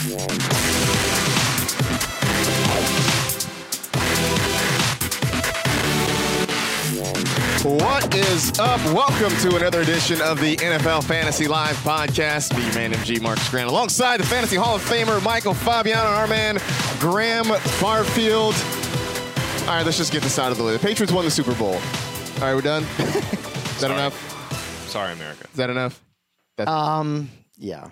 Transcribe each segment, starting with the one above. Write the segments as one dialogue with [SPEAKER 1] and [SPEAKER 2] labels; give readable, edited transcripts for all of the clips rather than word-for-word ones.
[SPEAKER 1] What is up? Welcome to another edition of the NFL Fantasy Live podcast. Me, man, MG Marcus Grant, alongside the Fantasy Hall of Famer Michael Fabiano and our man Graham Farfield. All right, let's just get this out of the way. The Patriots won the Super Bowl. All right, we're done. Is that enough?
[SPEAKER 2] Sorry, America.
[SPEAKER 1] Is that enough?
[SPEAKER 3] Yeah.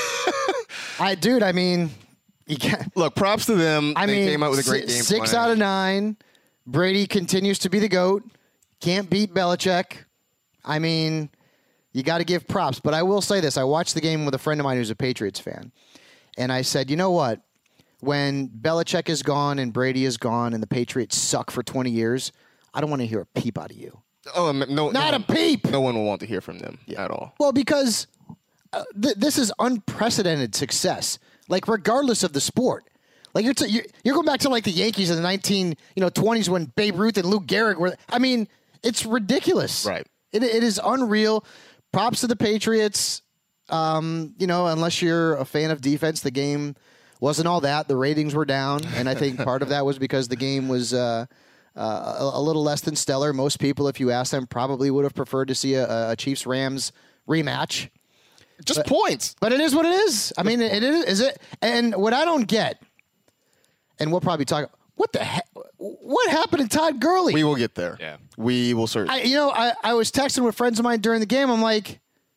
[SPEAKER 3] I mean, you can't.
[SPEAKER 1] Look, props to them. They came out with a great game.
[SPEAKER 3] 6
[SPEAKER 1] plan.
[SPEAKER 3] out of 9. Brady continues to be the GOAT. Can't beat Belichick. I mean, you got to give props. But I will say this. I watched the game with a friend of mine who's a Patriots fan. And I said, you know what? When Belichick is gone and Brady is gone and the Patriots suck for 20 years, I don't want to hear a peep out of you.
[SPEAKER 1] Oh, no.
[SPEAKER 3] Not a peep.
[SPEAKER 1] No one will want to hear from them at all.
[SPEAKER 3] Well, because this is unprecedented success. Like, regardless of the sport. Like, you're going back to, like, the Yankees in the 1920s when Babe Ruth and Lou Gehrig were – I mean – it's ridiculous.
[SPEAKER 1] Right.
[SPEAKER 3] It is unreal. Props to the Patriots. Unless you're a fan of defense, the game wasn't all that. The ratings were down, and I think part of that was because the game was a little less than stellar. Most people, if you ask them, probably would have preferred to see a Chiefs-Rams rematch.
[SPEAKER 1] Just points.
[SPEAKER 3] But it is what it is. I mean, it is it. And what I don't get, and we'll probably talk – what the heck? What happened to Todd Gurley?
[SPEAKER 1] We will get there.
[SPEAKER 2] Yeah.
[SPEAKER 1] We will certainly.
[SPEAKER 3] I was texting with friends of mine during the game. I'm like,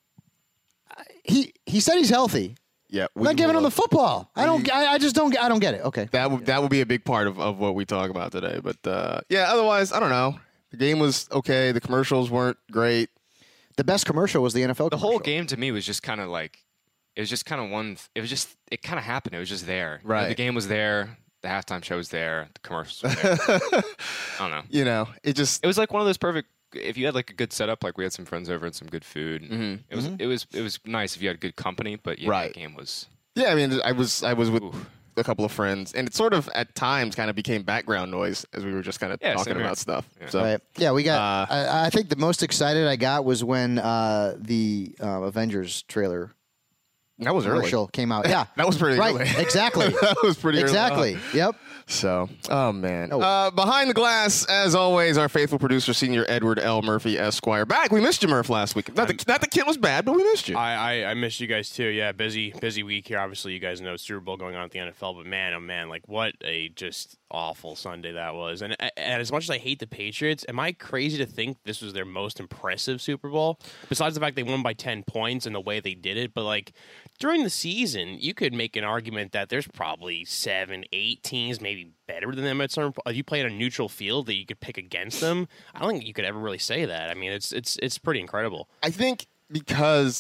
[SPEAKER 3] he said he's healthy.
[SPEAKER 1] Yeah.
[SPEAKER 3] I'm not giving him the football. I don't get it. Okay.
[SPEAKER 1] That will be a big part of what we talk about today. But, otherwise, I don't know. The game was okay. The commercials weren't great.
[SPEAKER 3] The best commercial was the NFL
[SPEAKER 2] The
[SPEAKER 3] commercial.
[SPEAKER 2] whole game to me was just kind of like, it kind of happened. It was just there.
[SPEAKER 1] Right.
[SPEAKER 2] The game was there. The halftime show was there. The commercials were there. I don't know.
[SPEAKER 1] It
[SPEAKER 2] was like one of those perfect. If you had like a good setup, like we had some friends over and some good food.
[SPEAKER 1] Mm-hmm.
[SPEAKER 2] It was nice if you had good company. But yeah,
[SPEAKER 1] right.
[SPEAKER 2] The game was.
[SPEAKER 1] Yeah, I mean, I was with a couple of friends, and it sort of at times kind of became background noise as we were just kind of talking about stuff.
[SPEAKER 2] Yeah.
[SPEAKER 1] So
[SPEAKER 3] right. Yeah, we got. I think the most excited I got was when the Avengers trailer.
[SPEAKER 1] That was early.
[SPEAKER 3] Commercial came out. Yeah,
[SPEAKER 1] that was pretty early.
[SPEAKER 3] Exactly.
[SPEAKER 1] That was pretty
[SPEAKER 3] exactly.
[SPEAKER 1] early.
[SPEAKER 3] Yep.
[SPEAKER 1] So, oh man.
[SPEAKER 3] Oh.
[SPEAKER 1] Behind the glass, as always, our faithful producer, Senior Edward L. Murphy, Esquire. Back. We missed you, Murph, last week. Not the kid was bad, but we missed you.
[SPEAKER 4] I missed you guys too. Yeah, busy week here. Obviously, you guys know Super Bowl going on at the NFL, but man, oh man, like what a just awful Sunday that was. And as much as I hate the Patriots, am I crazy to think this was their most impressive Super Bowl? Besides the fact they won by 10 points and the way they did it, but like during the season, you could make an argument that there's probably 7, 8 teams maybe better than them at certain. If you play at a neutral field that you could pick against them, I don't think you could ever really say that. I mean, it's pretty incredible.
[SPEAKER 1] I think because.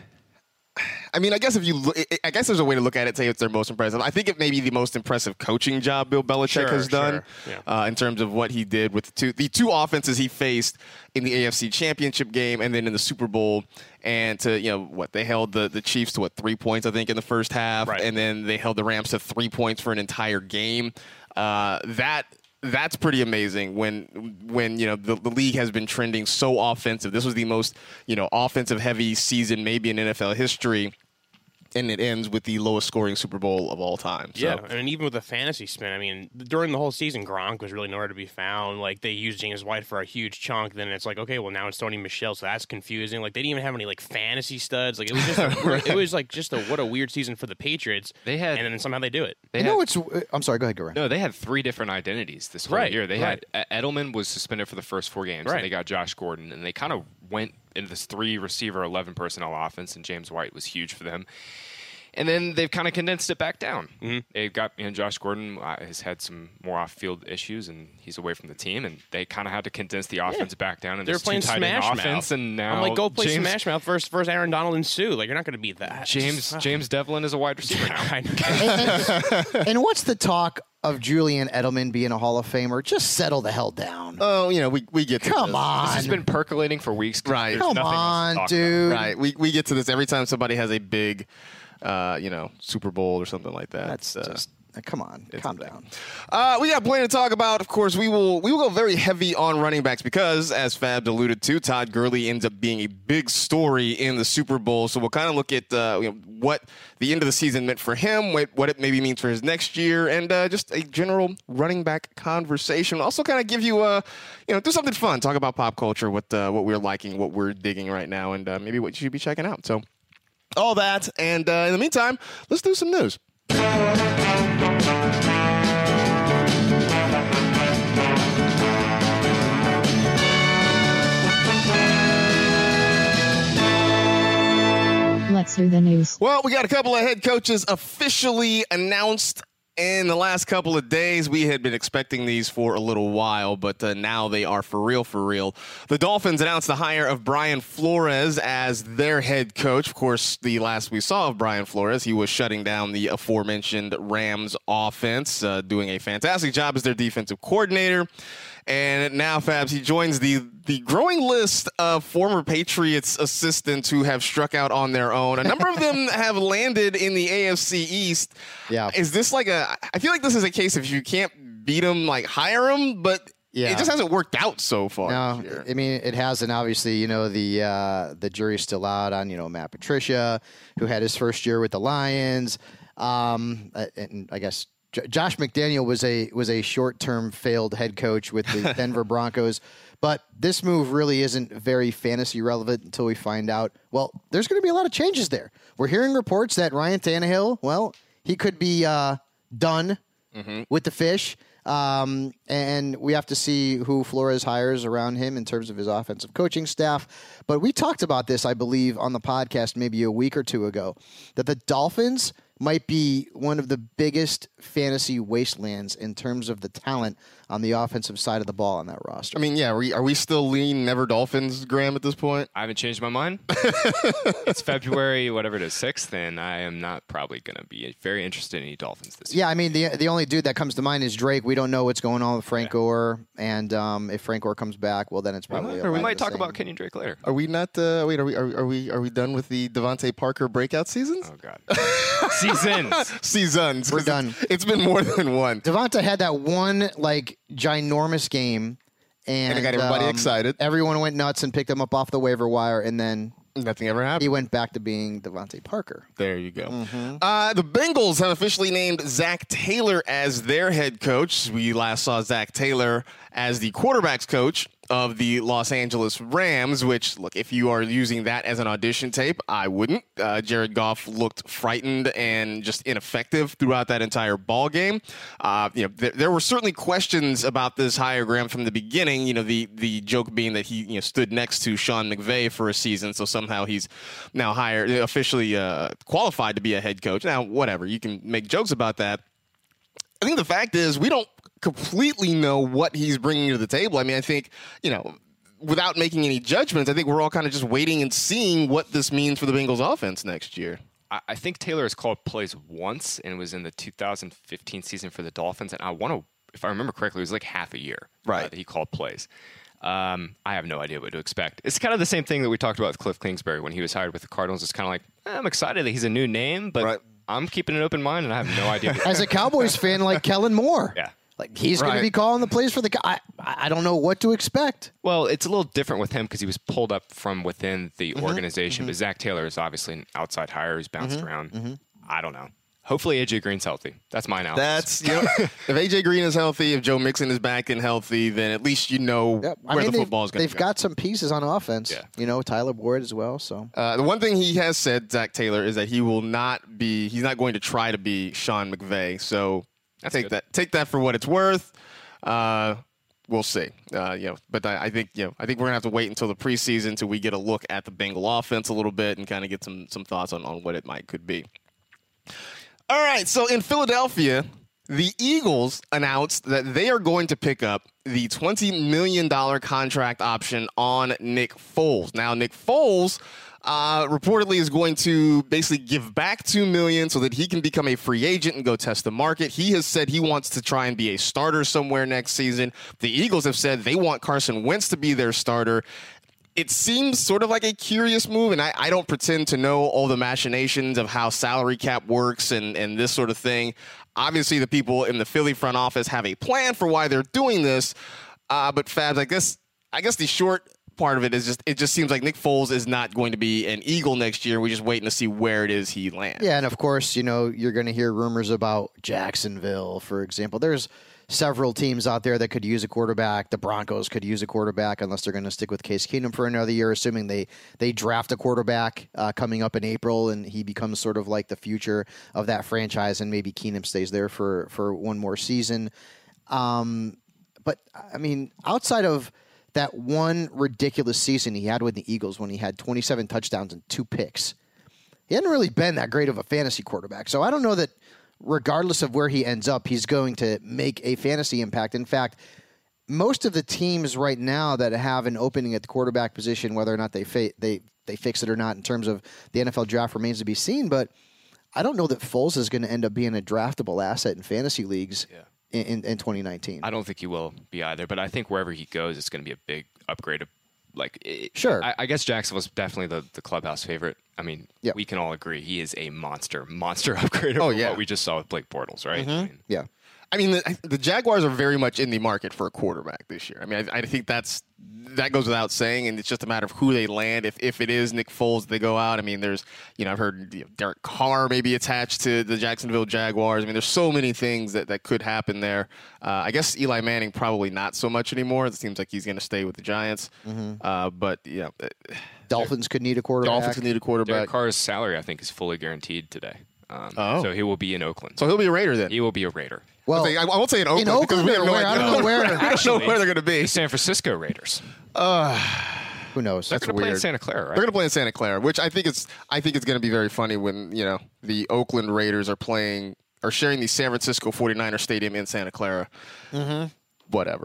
[SPEAKER 1] I mean, I guess I guess there's a way to look at it, say it's their most impressive. I think it may be the most impressive coaching job Bill Belichick has done in terms of what he did with the two offenses he faced in the AFC Championship game and then in the Super Bowl. And they held the Chiefs to 3 points, I think, in the first half,
[SPEAKER 4] right.
[SPEAKER 1] And then they held the Rams to 3 points for an entire game. That's pretty amazing when the league has been trending so offensive. This was the most offensive heavy season maybe in NFL history, and it ends with the lowest scoring Super Bowl of all time. So.
[SPEAKER 4] Yeah, and even with the fantasy spin, I mean, during the whole season, Gronk was really nowhere to be found. Like, they used James White for a huge chunk. Then it's like, okay, well, now it's Sony Michel, so that's confusing. Like, they didn't even have any, like, fantasy studs. Like, it was just what a weird season for the Patriots.
[SPEAKER 2] And then
[SPEAKER 4] somehow they do it.
[SPEAKER 3] I'm sorry, go ahead, Goran.
[SPEAKER 2] No, they had 3 different identities this whole year. They had Edelman was suspended for the first 4 games, and they got Josh Gordon, and they kind of went into this 3-receiver, 11 personnel offense, and James White was huge for them. And then they've kind of condensed it back down. Mm-hmm. They've got Josh Gordon has had some more off-field issues, and he's away from the team. And they kind of had to condense the offense back down. And
[SPEAKER 4] they're playing Smash
[SPEAKER 2] offense,
[SPEAKER 4] Mouth.
[SPEAKER 2] and now
[SPEAKER 4] I'm like, go play Smash Mouth versus Aaron Donald and Sue. Like, you're not going to beat that.
[SPEAKER 2] James Devlin is a wide receiver now.
[SPEAKER 3] And what's the talk of Julian Edelman being a Hall of Famer? Just settle the hell down.
[SPEAKER 1] Oh, we get to
[SPEAKER 3] Come
[SPEAKER 1] this.
[SPEAKER 3] on.
[SPEAKER 2] This has been percolating for weeks.
[SPEAKER 1] Right.
[SPEAKER 3] Come on, dude.
[SPEAKER 1] Right. We get to this every time somebody has a big, Super Bowl or something like that.
[SPEAKER 3] That's just Come on, calm down.
[SPEAKER 1] We got plenty to talk about. Of course, we will go very heavy on running backs because, as Fab alluded to, Todd Gurley ends up being a big story in the Super Bowl. So we'll kind of look at what the end of the season meant for him, what it maybe means for his next year, and just a general running back conversation. We'll also kind of give you do something fun, talk about pop culture, what we're liking, what we're digging right now, and maybe what you should be checking out. So all that, and in the meantime, let's do some news.
[SPEAKER 5] Let's do the news.
[SPEAKER 1] Well, we got a couple of head coaches officially announced in the last couple of days. We had been expecting these for a little while, but now they are for real, for real. The Dolphins announced the hire of Brian Flores as their head coach. Of course, the last we saw of Brian Flores, he was shutting down the aforementioned Rams offense, doing a fantastic job as their defensive coordinator. And now, Fabs, he joins the growing list of former Patriots assistants who have struck out on their own. A number of them have landed in the AFC East.
[SPEAKER 3] Yeah.
[SPEAKER 1] Is this I feel like this is a case if you can't beat them, hire them, but it just hasn't worked out so far.
[SPEAKER 3] No, I mean, it hasn't. Obviously, the jury's still out on, Matt Patricia, who had his first year with the Lions. And I guess Josh McDaniel was a short-term failed head coach with the Denver Broncos, but this move really isn't very fantasy relevant until we find out. Well, there's going to be a lot of changes there. We're hearing reports that Ryan Tannehill, well, he could be done with the fish, and we have to see who Flores hires around him in terms of his offensive coaching staff. But we talked about this, I believe, on the podcast maybe a week or two ago, that the Dolphins might be one of the biggest fantasy wastelands in terms of the talent on the offensive side of the ball on that roster.
[SPEAKER 1] I mean, yeah, are we still lean never Dolphins, Graham, at this point?
[SPEAKER 2] I haven't changed my mind. It's February, whatever it is, 6th, and I am not probably going to be very interested in any Dolphins this year.
[SPEAKER 3] Yeah, I mean, the only dude that comes to mind is Drake. We don't know what's going on with Frank Gore, and if Frank Gore comes back, well, then it's probably
[SPEAKER 2] we might talk about Kenyon Drake later.
[SPEAKER 1] Are we not? Wait, are we done with the Devontae Parker breakout seasons?
[SPEAKER 2] Oh God,
[SPEAKER 1] seasons.
[SPEAKER 3] We're done.
[SPEAKER 1] It's been more than one.
[SPEAKER 3] Devontae had that one ginormous game, and
[SPEAKER 1] it got everybody excited.
[SPEAKER 3] Everyone went nuts and picked him up off the waiver wire, and then
[SPEAKER 1] nothing ever happened.
[SPEAKER 3] He went back to being Devontae Parker.
[SPEAKER 1] There you go. The Bengals have officially named Zach Taylor as their head coach. We last saw Zach Taylor as the quarterback's coach of the Los Angeles Rams, which, look, if you are using that as an audition tape, I wouldn't. Jared Goff looked frightened and just ineffective throughout that entire ball game. There were certainly questions about this hire, Graham, from the beginning. The joke being that he stood next to Sean McVay for a season, so somehow he's now officially qualified to be a head coach. Now, whatever, you can make jokes about that. I think the fact is we don't completely know what he's bringing to the table. I mean, I think, without making any judgments, I think we're all kind of just waiting and seeing what this means for the Bengals offense next year.
[SPEAKER 2] I think Taylor has called plays once and was in the 2015 season for the Dolphins. And if I remember correctly, it was like half a year that he called plays. I have no idea what to expect. It's kind of the same thing that we talked about with Cliff Kingsbury when he was hired with the Cardinals. It's kind of like, I'm excited that he's a new name, but I'm keeping an open mind and I have no idea.
[SPEAKER 3] As a Cowboys fan, like Kellen Moore.
[SPEAKER 2] Yeah.
[SPEAKER 3] Like he's going to be calling the plays for the guy. I don't know what to expect.
[SPEAKER 2] Well, it's a little different with him because he was pulled up from within the organization. But Zach Taylor is obviously an outside hire who's bounced around. I don't know. Hopefully AJ Green's healthy. That's my analysis.
[SPEAKER 1] If AJ Green is healthy, if Joe Mixon is back and healthy, then at least where the football is going to go.
[SPEAKER 3] They've got some pieces on offense. Yeah. Tyler Boyd as well. So
[SPEAKER 1] the one thing he has said, Zach Taylor, is that he's not going to try to be Sean McVay. So take that for what it's worth. We'll see. But I think we're gonna have to wait until the preseason until we get a look at the Bengal offense a little bit and kind of get some thoughts on what it could be. All right. So in Philadelphia, the Eagles announced that they are going to pick up the $20 million contract option on Nick Foles. Now, Nick Foles reportedly is going to basically give back $2 million so that he can become a free agent and go test the market. He has said he wants to try and be a starter somewhere next season. The Eagles have said they want Carson Wentz to be their starter. it seems sort of like a curious move, and I don't pretend to know all the machinations of how salary cap works and this sort of thing. Obviously, the people in the Philly front office have a plan for why they're doing this, but Fabs, I guess the short part of it is it just seems like Nick Foles is not going to be an Eagle next year. We're just waiting to see where it is he lands.
[SPEAKER 3] Yeah, and of course, you're going to hear rumors about Jacksonville, for example. There's several teams out there that could use a quarterback. The Broncos could use a quarterback unless they're going to stick with Case Keenum for another year, assuming they draft a quarterback coming up in April and he becomes sort of like the future of that franchise, and maybe Keenum stays there for one more season. But, I mean, outside of that one ridiculous season he had with the Eagles when he had 27 touchdowns and 2 picks, he hadn't really been that great of a fantasy quarterback. So I don't know that regardless of where he ends up, he's going to make a fantasy impact. In fact, most of the teams right now that have an opening at the quarterback position, whether or not they fix it or not in terms of the NFL draft remains to be seen, but I don't know that Foles is going to end up being a draftable asset in fantasy leagues in 2019.
[SPEAKER 2] I don't think he will be either, but I think wherever he goes, it's going to be a big upgrade.
[SPEAKER 3] Sure.
[SPEAKER 2] I guess Jacksonville's definitely the clubhouse favorite. I mean, we can all agree he is a monster upgrade over what we just saw with Blake Bortles, right?
[SPEAKER 3] Mm-hmm.
[SPEAKER 1] I mean, the Jaguars are very much in the market for a quarterback this year. I mean, I think that goes without saying, and it's just a matter of who they land. If it is Nick Foles, they go out. I mean, there's, I've heard Derek Carr may be attached to the Jacksonville Jaguars. I mean, there's so many things that could happen there. I guess Eli Manning probably not so much anymore. It seems like he's going to stay with the Giants. But,
[SPEAKER 3] Dolphins could need a quarterback.
[SPEAKER 2] Derek Carr's salary, I think, is fully guaranteed today. So he will be in Oakland.
[SPEAKER 1] So he'll be a Raider then?
[SPEAKER 2] He will be a Raider.
[SPEAKER 1] Well, I won't say in Oakland.
[SPEAKER 3] In Oakland or where? I don't know where.
[SPEAKER 1] I don't know where they're going to be.
[SPEAKER 2] The San Francisco Raiders.
[SPEAKER 3] Who knows?
[SPEAKER 2] They're going to play in Santa Clara, right?
[SPEAKER 1] They're going to play in Santa Clara, which I think it's going to be very funny when, the Oakland Raiders are sharing the San Francisco 49er stadium in Santa Clara. Mm-hmm. Whatever.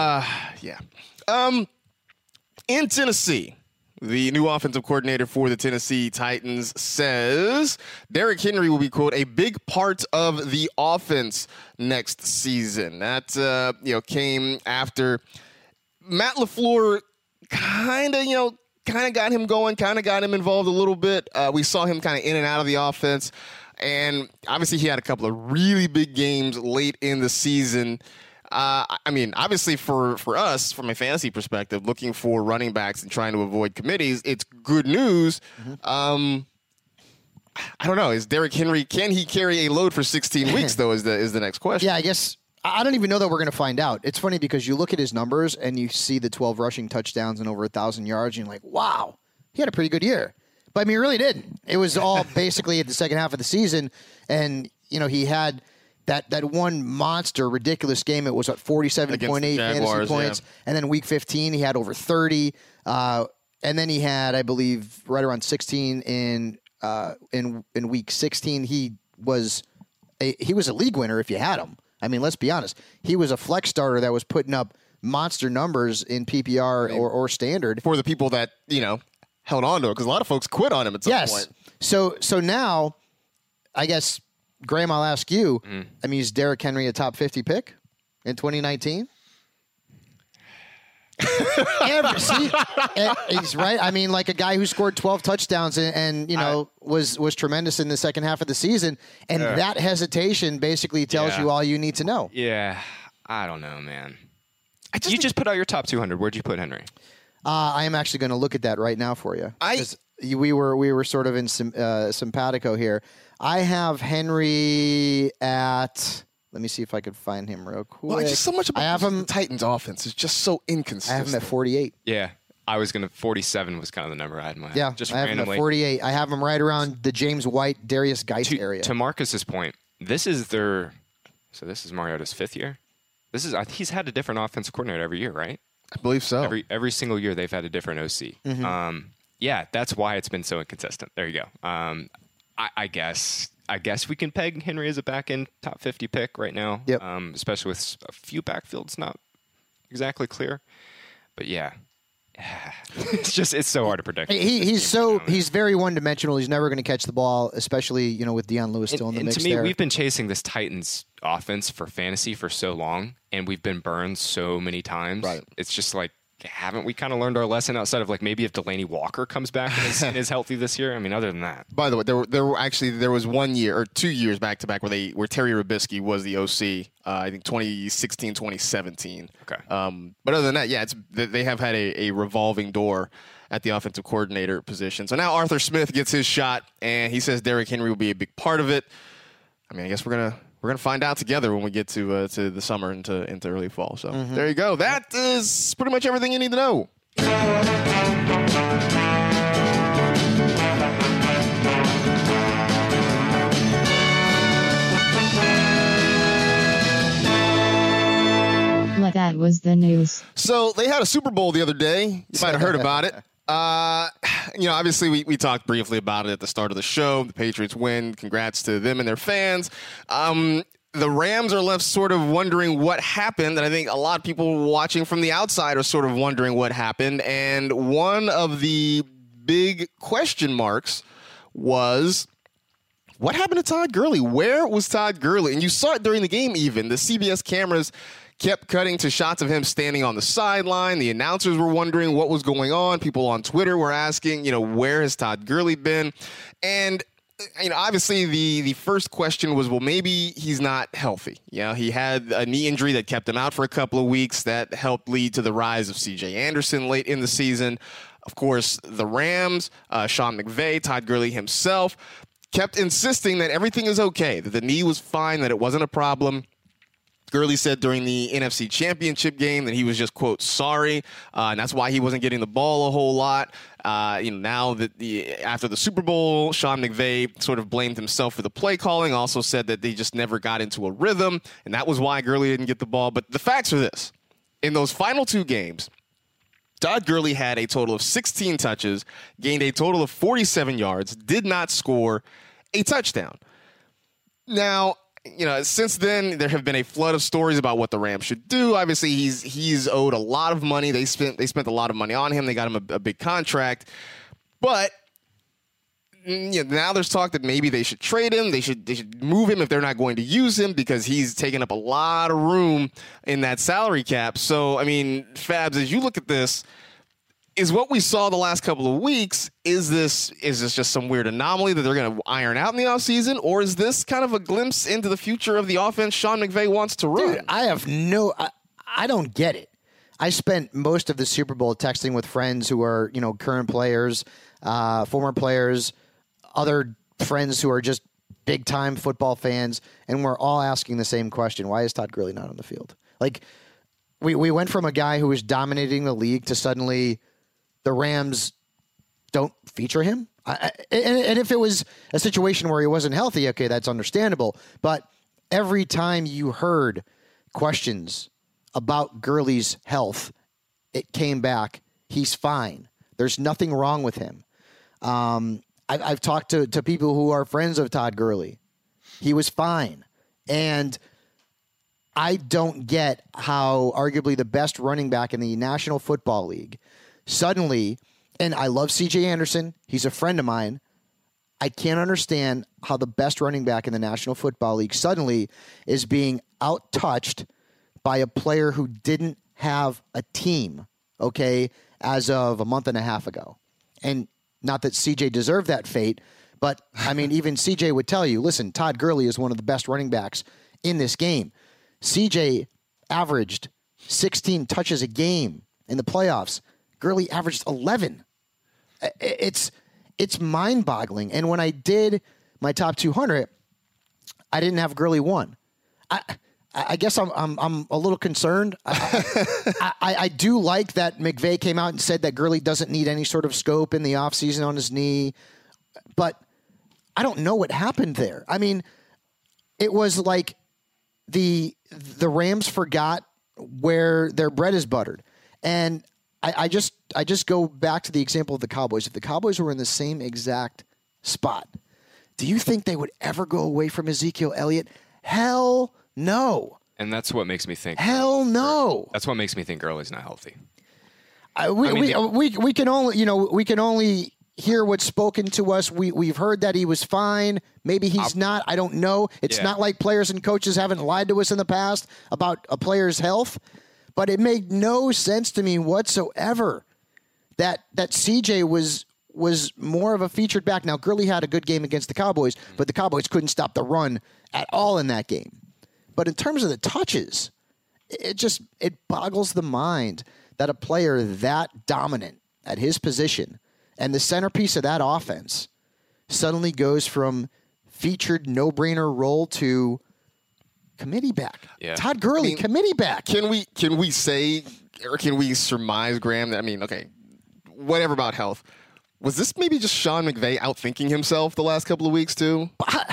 [SPEAKER 1] In Tennessee, the new offensive coordinator for the Tennessee Titans says Derrick Henry will be, quote, a big part of the offense next season. That, came after Matt LaFleur kind of got him going, kind of got him involved a little bit. We saw him kind of in and out of the offense. And obviously he had a couple of really big games late in the season. I mean, obviously for us, from a fantasy perspective, looking for running backs and trying to avoid committees, it's good news. I don't know. Is Derrick Henry, can he carry a load for 16 weeks, though, is the next question.
[SPEAKER 3] Yeah, I guess I don't even know that we're going to find out. It's funny because you look at his numbers and you see the 12 rushing touchdowns and over 1,000 yards, and you're like, wow, he had a pretty good year. But, I mean, he really didn't. It was all basically at the second half of the season, and, he had that one monster, ridiculous game. It was at 47.8 fantasy points. And then week 15, he had over 30. And then he had, I believe, right around 16 in week 16. He was a league winner if you had him. I mean, let's be honest. He was a flex starter that was putting up monster numbers in PPR or standard.
[SPEAKER 1] For the people that, held on to it, because a lot of folks quit on him at some point.
[SPEAKER 3] So now, I guess, Graham, I'll ask you. I mean, is Derrick Henry a top 50 pick in 2019? He's right. I mean, like a guy who scored 12 touchdowns and was tremendous in the second half of the season. And that hesitation basically tells you all you need to know.
[SPEAKER 2] Yeah. I don't know, man. You just put out your top 200. Where'd you put Henry?
[SPEAKER 3] I am actually going to look at that right now for you. We were sort of in simpatico here. I have Henry at. Let me see if I could find him real quick.
[SPEAKER 1] Well, just so much about the Titans' offense is just so inconsistent.
[SPEAKER 3] I have him at 48.
[SPEAKER 2] Yeah, I was 47 was kind of the number I had in my head.
[SPEAKER 3] Yeah,
[SPEAKER 2] just
[SPEAKER 3] I have
[SPEAKER 2] randomly.
[SPEAKER 3] him at 48. I have him right around the James White, Darius Geist area.
[SPEAKER 2] To Marcus's point, this is Mariota's 5th year. He's had a different offensive coordinator every year, right?
[SPEAKER 1] I believe so.
[SPEAKER 2] Every single year they've had a different OC.
[SPEAKER 3] Mm-hmm.
[SPEAKER 2] Yeah, that's why it's been so inconsistent. There you go. I guess we can peg Henry as a back-end top 50 pick right now.
[SPEAKER 3] Yep.
[SPEAKER 2] Especially with a few backfields not exactly clear. But yeah, it's so hard to predict.
[SPEAKER 3] He's very one-dimensional. He's never going to catch the ball, especially with Deion Lewis still in the mix.
[SPEAKER 2] To me,
[SPEAKER 3] there.
[SPEAKER 2] we've been chasing this Titans offense for fantasy for so long, and we've been burned so many times.
[SPEAKER 1] Right.
[SPEAKER 2] It's just like haven't we kind of learned our lesson outside of like maybe if Delaney Walker comes back and is healthy this year? I mean, other than that.
[SPEAKER 1] By the way, there was 1 year or 2 years back to back where Terry Robisky was the OC. I think 2016, 2017.
[SPEAKER 2] Okay.
[SPEAKER 1] But other than that, yeah, they have had a revolving door at the offensive coordinator position. So now Arthur Smith gets his shot, and he says Derrick Henry will be a big part of it. I mean, I guess we're gonna find out together when we get to the summer into early fall. So There you go. That is pretty much everything you need to know.
[SPEAKER 5] Well, that was the news.
[SPEAKER 1] So they had a Super Bowl the other day. You might have heard about it. Obviously we talked briefly about it at the start of the show. The Patriots win. Congrats to them and their fans. The Rams are left sort of wondering what happened, and I think a lot of people watching from the outside are sort of wondering what happened. And one of the big question marks was, what happened to Todd Gurley? Where was Todd Gurley? And you saw it during the game even. The CBS cameras kept cutting to shots of him standing on the sideline. The announcers were wondering what was going on. People on Twitter were asking, where has Todd Gurley been? And obviously the first question was, well, maybe he's not healthy. He had a knee injury that kept him out for a couple of weeks. That helped lead to the rise of CJ Anderson late in the season. Of course, the Rams, Sean McVay, Todd Gurley himself, kept insisting that everything is okay, that the knee was fine, that it wasn't a problem. Gurley said during the NFC Championship game that he was just, quote, sorry, and that's why he wasn't getting the ball a whole lot. Now that after the Super Bowl, Sean McVay sort of blamed himself for the play calling, also said that they just never got into a rhythm, and that was why Gurley didn't get the ball. But the facts are this. In those final two games, Todd Gurley had a total of 16 touches, gained a total of 47 yards, did not score a touchdown. Now, since then, there have been a flood of stories about what the Rams should do. Obviously, he's owed a lot of money. They spent a lot of money on him. They got him a big contract. But now there's talk that maybe they should trade him. They should move him if they're not going to use him because he's taking up a lot of room in that salary cap. So, I mean, Fabs, as you look at this, is what we saw the last couple of weeks, is this just some weird anomaly that they're going to iron out in the offseason, or is this kind of a glimpse into the future of the offense Sean McVay wants to run?
[SPEAKER 3] Dude, I don't get it. I spent most of the Super Bowl texting with friends who are, current players, former players, other friends who are just big-time football fans, and we're all asking the same question. Why is Todd Gurley not on the field? Like, we went from a guy who was dominating the league to suddenly the Rams don't feature him. And if it was a situation where he wasn't healthy, okay, that's understandable. But every time you heard questions about Gurley's health, it came back, he's fine. There's nothing wrong with him. I've talked to people who are friends of Todd Gurley. He was fine. And I don't get how arguably the best running back in the National Football League suddenly, and I love CJ Anderson, he's a friend of mine, I can't understand how the best running back in the National Football League suddenly is being out-touched by a player who didn't have a team, okay, as of a month and a half ago. And not that CJ deserved that fate, but, I mean, even CJ would tell you, listen, Todd Gurley is one of the best running backs in this game. CJ averaged 16 touches a game in the playoffs. Gurley averaged 11. It's mind-boggling. And when I did my top 200, I didn't have Gurley 1. I guess I'm a little concerned. I do like that McVay came out and said that Gurley doesn't need any sort of scope in the offseason on his knee, but I don't know what happened there. I mean, it was like the Rams forgot where their bread is buttered, and I just go back to the example of the Cowboys. If the Cowboys were in the same exact spot, do you think they would ever go away from Ezekiel Elliott? Hell no.
[SPEAKER 2] And that's what makes me think.
[SPEAKER 3] Hell no.
[SPEAKER 2] That's what makes me think Gurley's not healthy.
[SPEAKER 3] We can only hear what's spoken to us. We've heard that he was fine. Maybe he's not. I don't know. It's not like players and coaches haven't lied to us in the past about a player's health. But it made no sense to me whatsoever that CJ was more of a featured back. Now, Gurley had a good game against the Cowboys, but the Cowboys couldn't stop the run at all in that game. But in terms of the touches, it boggles the mind that a player that dominant at his position and the centerpiece of that offense suddenly goes from featured no-brainer role to committee back.
[SPEAKER 1] Yeah.
[SPEAKER 3] Todd Gurley, committee back.
[SPEAKER 1] Can we say, or can we surmise, Graham, that, okay, whatever about health, was this maybe just Sean McVay outthinking himself the last couple of weeks too?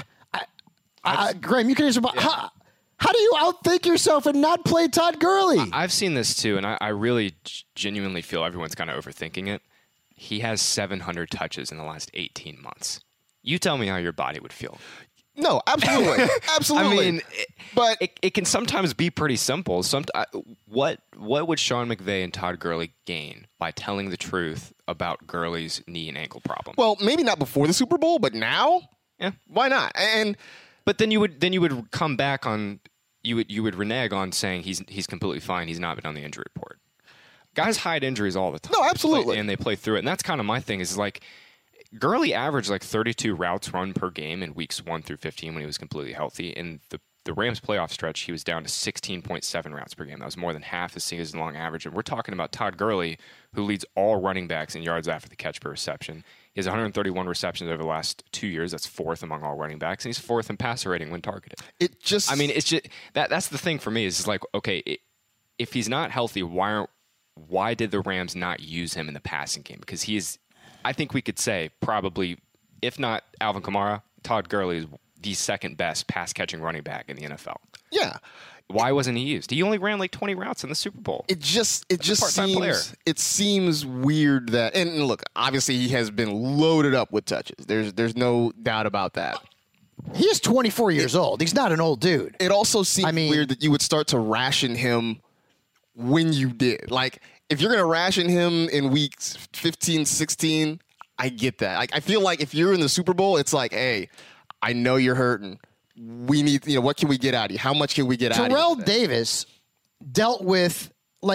[SPEAKER 3] Graham, you can answer. Yeah. How do you outthink yourself and not play Todd Gurley?
[SPEAKER 2] I've seen this too, and I really genuinely feel everyone's kind of overthinking it. He has 700 touches in the last 18 months. You tell me how your body would feel.
[SPEAKER 1] No, absolutely. Absolutely.
[SPEAKER 2] But it can sometimes be pretty simple. What would Sean McVay and Todd Gurley gain by telling the truth about Gurley's knee and ankle problem?
[SPEAKER 1] Well, maybe not before the Super Bowl, but now?
[SPEAKER 2] Yeah.
[SPEAKER 1] Why not?
[SPEAKER 2] But then you would come back on you would renege on saying he's completely fine. He's not been on the injury report. Guys hide injuries all the time.
[SPEAKER 1] No, absolutely.
[SPEAKER 2] And they play through it. And that's kind of my thing is like Gurley averaged like 32 routes run per game in weeks 1 through 15 when he was completely healthy. In the Rams playoff stretch, he was down to 16.7 routes per game. That was more than half the season-long average. And we're talking about Todd Gurley, who leads all running backs in yards after the catch per reception. He has 131 receptions over the last 2 years. That's fourth among all running backs. And he's fourth in passer rating when targeted. It's just that's the thing for me is like, okay, if he's not healthy, why did the Rams not use him in the passing game? Because I think we could say probably, if not Alvin Kamara, Todd Gurley is the second best pass-catching running back in the NFL.
[SPEAKER 1] Yeah.
[SPEAKER 2] Why wasn't he used? He only ran like 20 routes in the Super Bowl.
[SPEAKER 1] It just seems weird that, and look, obviously he has been loaded up with touches. There's no doubt about that.
[SPEAKER 3] He is 24 years old. He's not an old dude.
[SPEAKER 1] It also seems weird that you would start to ration him when you did. Like, if you're going to ration him in weeks 15, 16, I get that. I feel like if you're in the Super Bowl, it's like, hey, I know you're hurting. We need, what can we get out of you? How much can we get out of you?
[SPEAKER 3] Terrell Davis dealt with,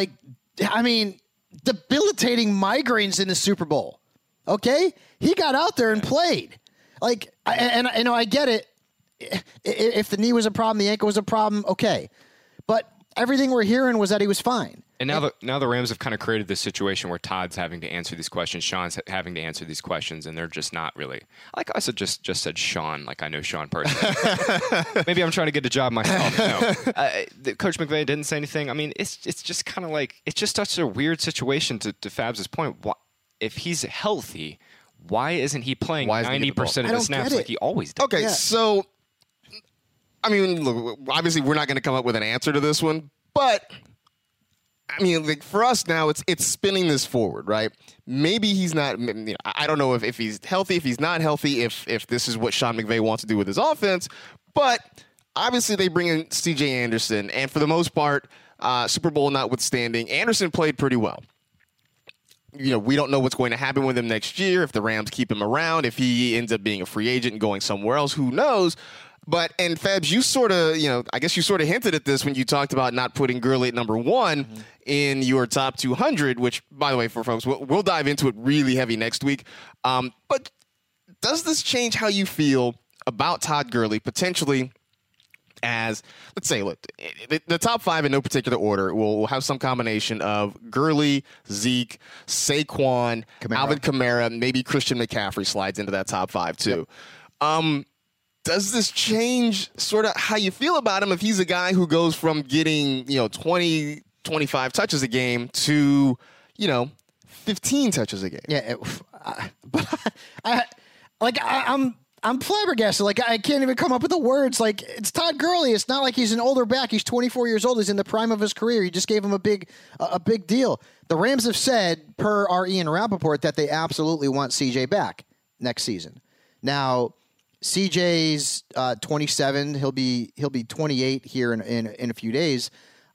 [SPEAKER 3] debilitating migraines in the Super Bowl. Okay? He got out there and played. I get it. If the knee was a problem, the ankle was a problem, okay. But everything we're hearing was that he was fine.
[SPEAKER 2] And now the Rams have kind of created this situation where Todd's having to answer these questions, Sean's having to answer these questions, and they're just not really. Like I just said Sean, like I know Sean personally. Maybe I'm trying to get a job myself. No, Coach McVay didn't say anything. It's just kind of like it's just such a weird situation. To Fabs' point, if he's healthy, why isn't he playing 90% of the snaps like he always does?
[SPEAKER 1] Okay, so look, obviously we're not going to come up with an answer to this one, but. For us now, it's spinning this forward, right? Maybe he's not. I don't know if he's healthy, if he's not healthy, if this is what Sean McVay wants to do with his offense. But obviously, they bring in C.J. Anderson, and for the most part, Super Bowl notwithstanding, Anderson played pretty well. We don't know what's going to happen with him next year. If the Rams keep him around, if he ends up being a free agent and going somewhere else, who knows? And Fabs, you sort of, I guess you sort of hinted at this when you talked about not putting Gurley at number one in your top 200, which, by the way, for folks, we'll dive into it really heavy next week. But does this change how you feel about Todd Gurley potentially as, let's say, look, the top five in no particular order will have some combination of Gurley, Zeke, Saquon, Alvin Kamara, maybe Christian McCaffrey slides into that top five too. Yep. Does this change sort of how you feel about him if he's a guy who goes from getting, 20, 25 touches a game to, 15 touches a game?
[SPEAKER 3] Yeah, I'm flabbergasted. I can't even come up with the words. It's Todd Gurley. It's not like he's an older back. He's 24 years old. He's in the prime of his career. You just gave him a big deal. The Rams have said, per our Ian Rappaport, that they absolutely want CJ back next season. Now, CJ's 27. He'll be 28 here in a few days.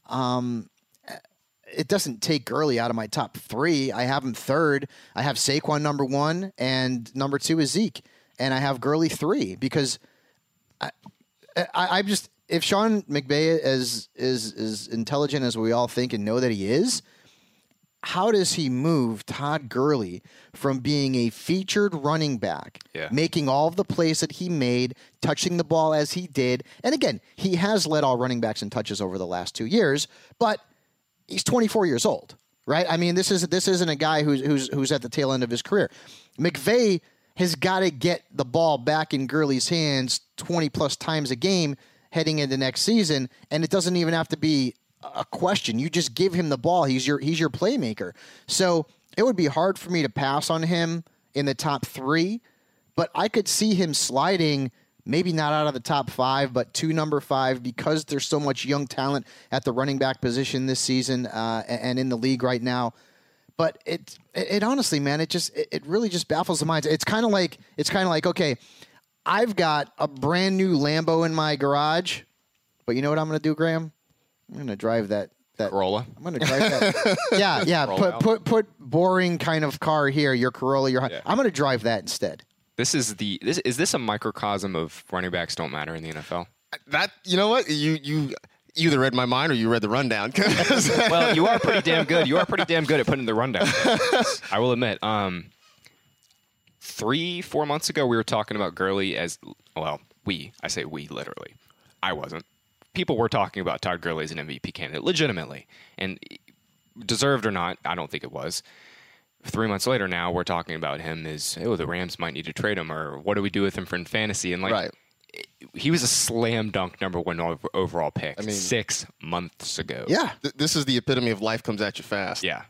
[SPEAKER 3] It doesn't take Gurley out of my top three. I have him third. I have Saquon number one, and number two is Zeke, and I have Gurley three because I just if Sean McVay is intelligent as we all think and know that he is, how does he move Todd Gurley from being a featured running back, making all of the plays that he made, touching the ball as he did? And again, he has led all running backs in touches over the last 2 years, but he's 24 years old, right? I mean, this isn't a guy who's at the tail end of his career. McVay has got to get the ball back in Gurley's hands 20-plus times a game heading into next season, and it doesn't even have to be a question. You just give him the ball. He's your playmaker. So it would be hard for me to pass on him in the top 3, but I could see him sliding, maybe not out of the top 5, but to number 5 because there's so much young talent at the running back position this season and in the league right now. But it honestly, man, it really just baffles the mind. It's kind of like, okay, I've got a brand new Lambo in my garage, but you know what I'm going to do, Graham? I'm going to drive that
[SPEAKER 2] Corolla.
[SPEAKER 3] I'm going to drive that. Yeah. Put boring kind of car here. Your Corolla. I'm going to drive that instead.
[SPEAKER 2] Is this a microcosm of running backs don't matter in the NFL?
[SPEAKER 1] That, you know what, you either read my mind or you read the rundown.
[SPEAKER 2] Well, you are pretty damn good. You are pretty damn good at putting the rundown. I will admit. 3-4 months ago, we were talking about Gurley as well. I say we literally. I wasn't. People were talking about Todd Gurley as an MVP candidate, legitimately. And deserved or not, I don't think it was. 3 months later now, we're talking about him as, the Rams might need to trade him, or what do we do with him for in fantasy? And he was a slam dunk number 1 overall pick 6 months ago.
[SPEAKER 1] Yeah. This is the epitome of life comes at you fast.
[SPEAKER 2] Yeah.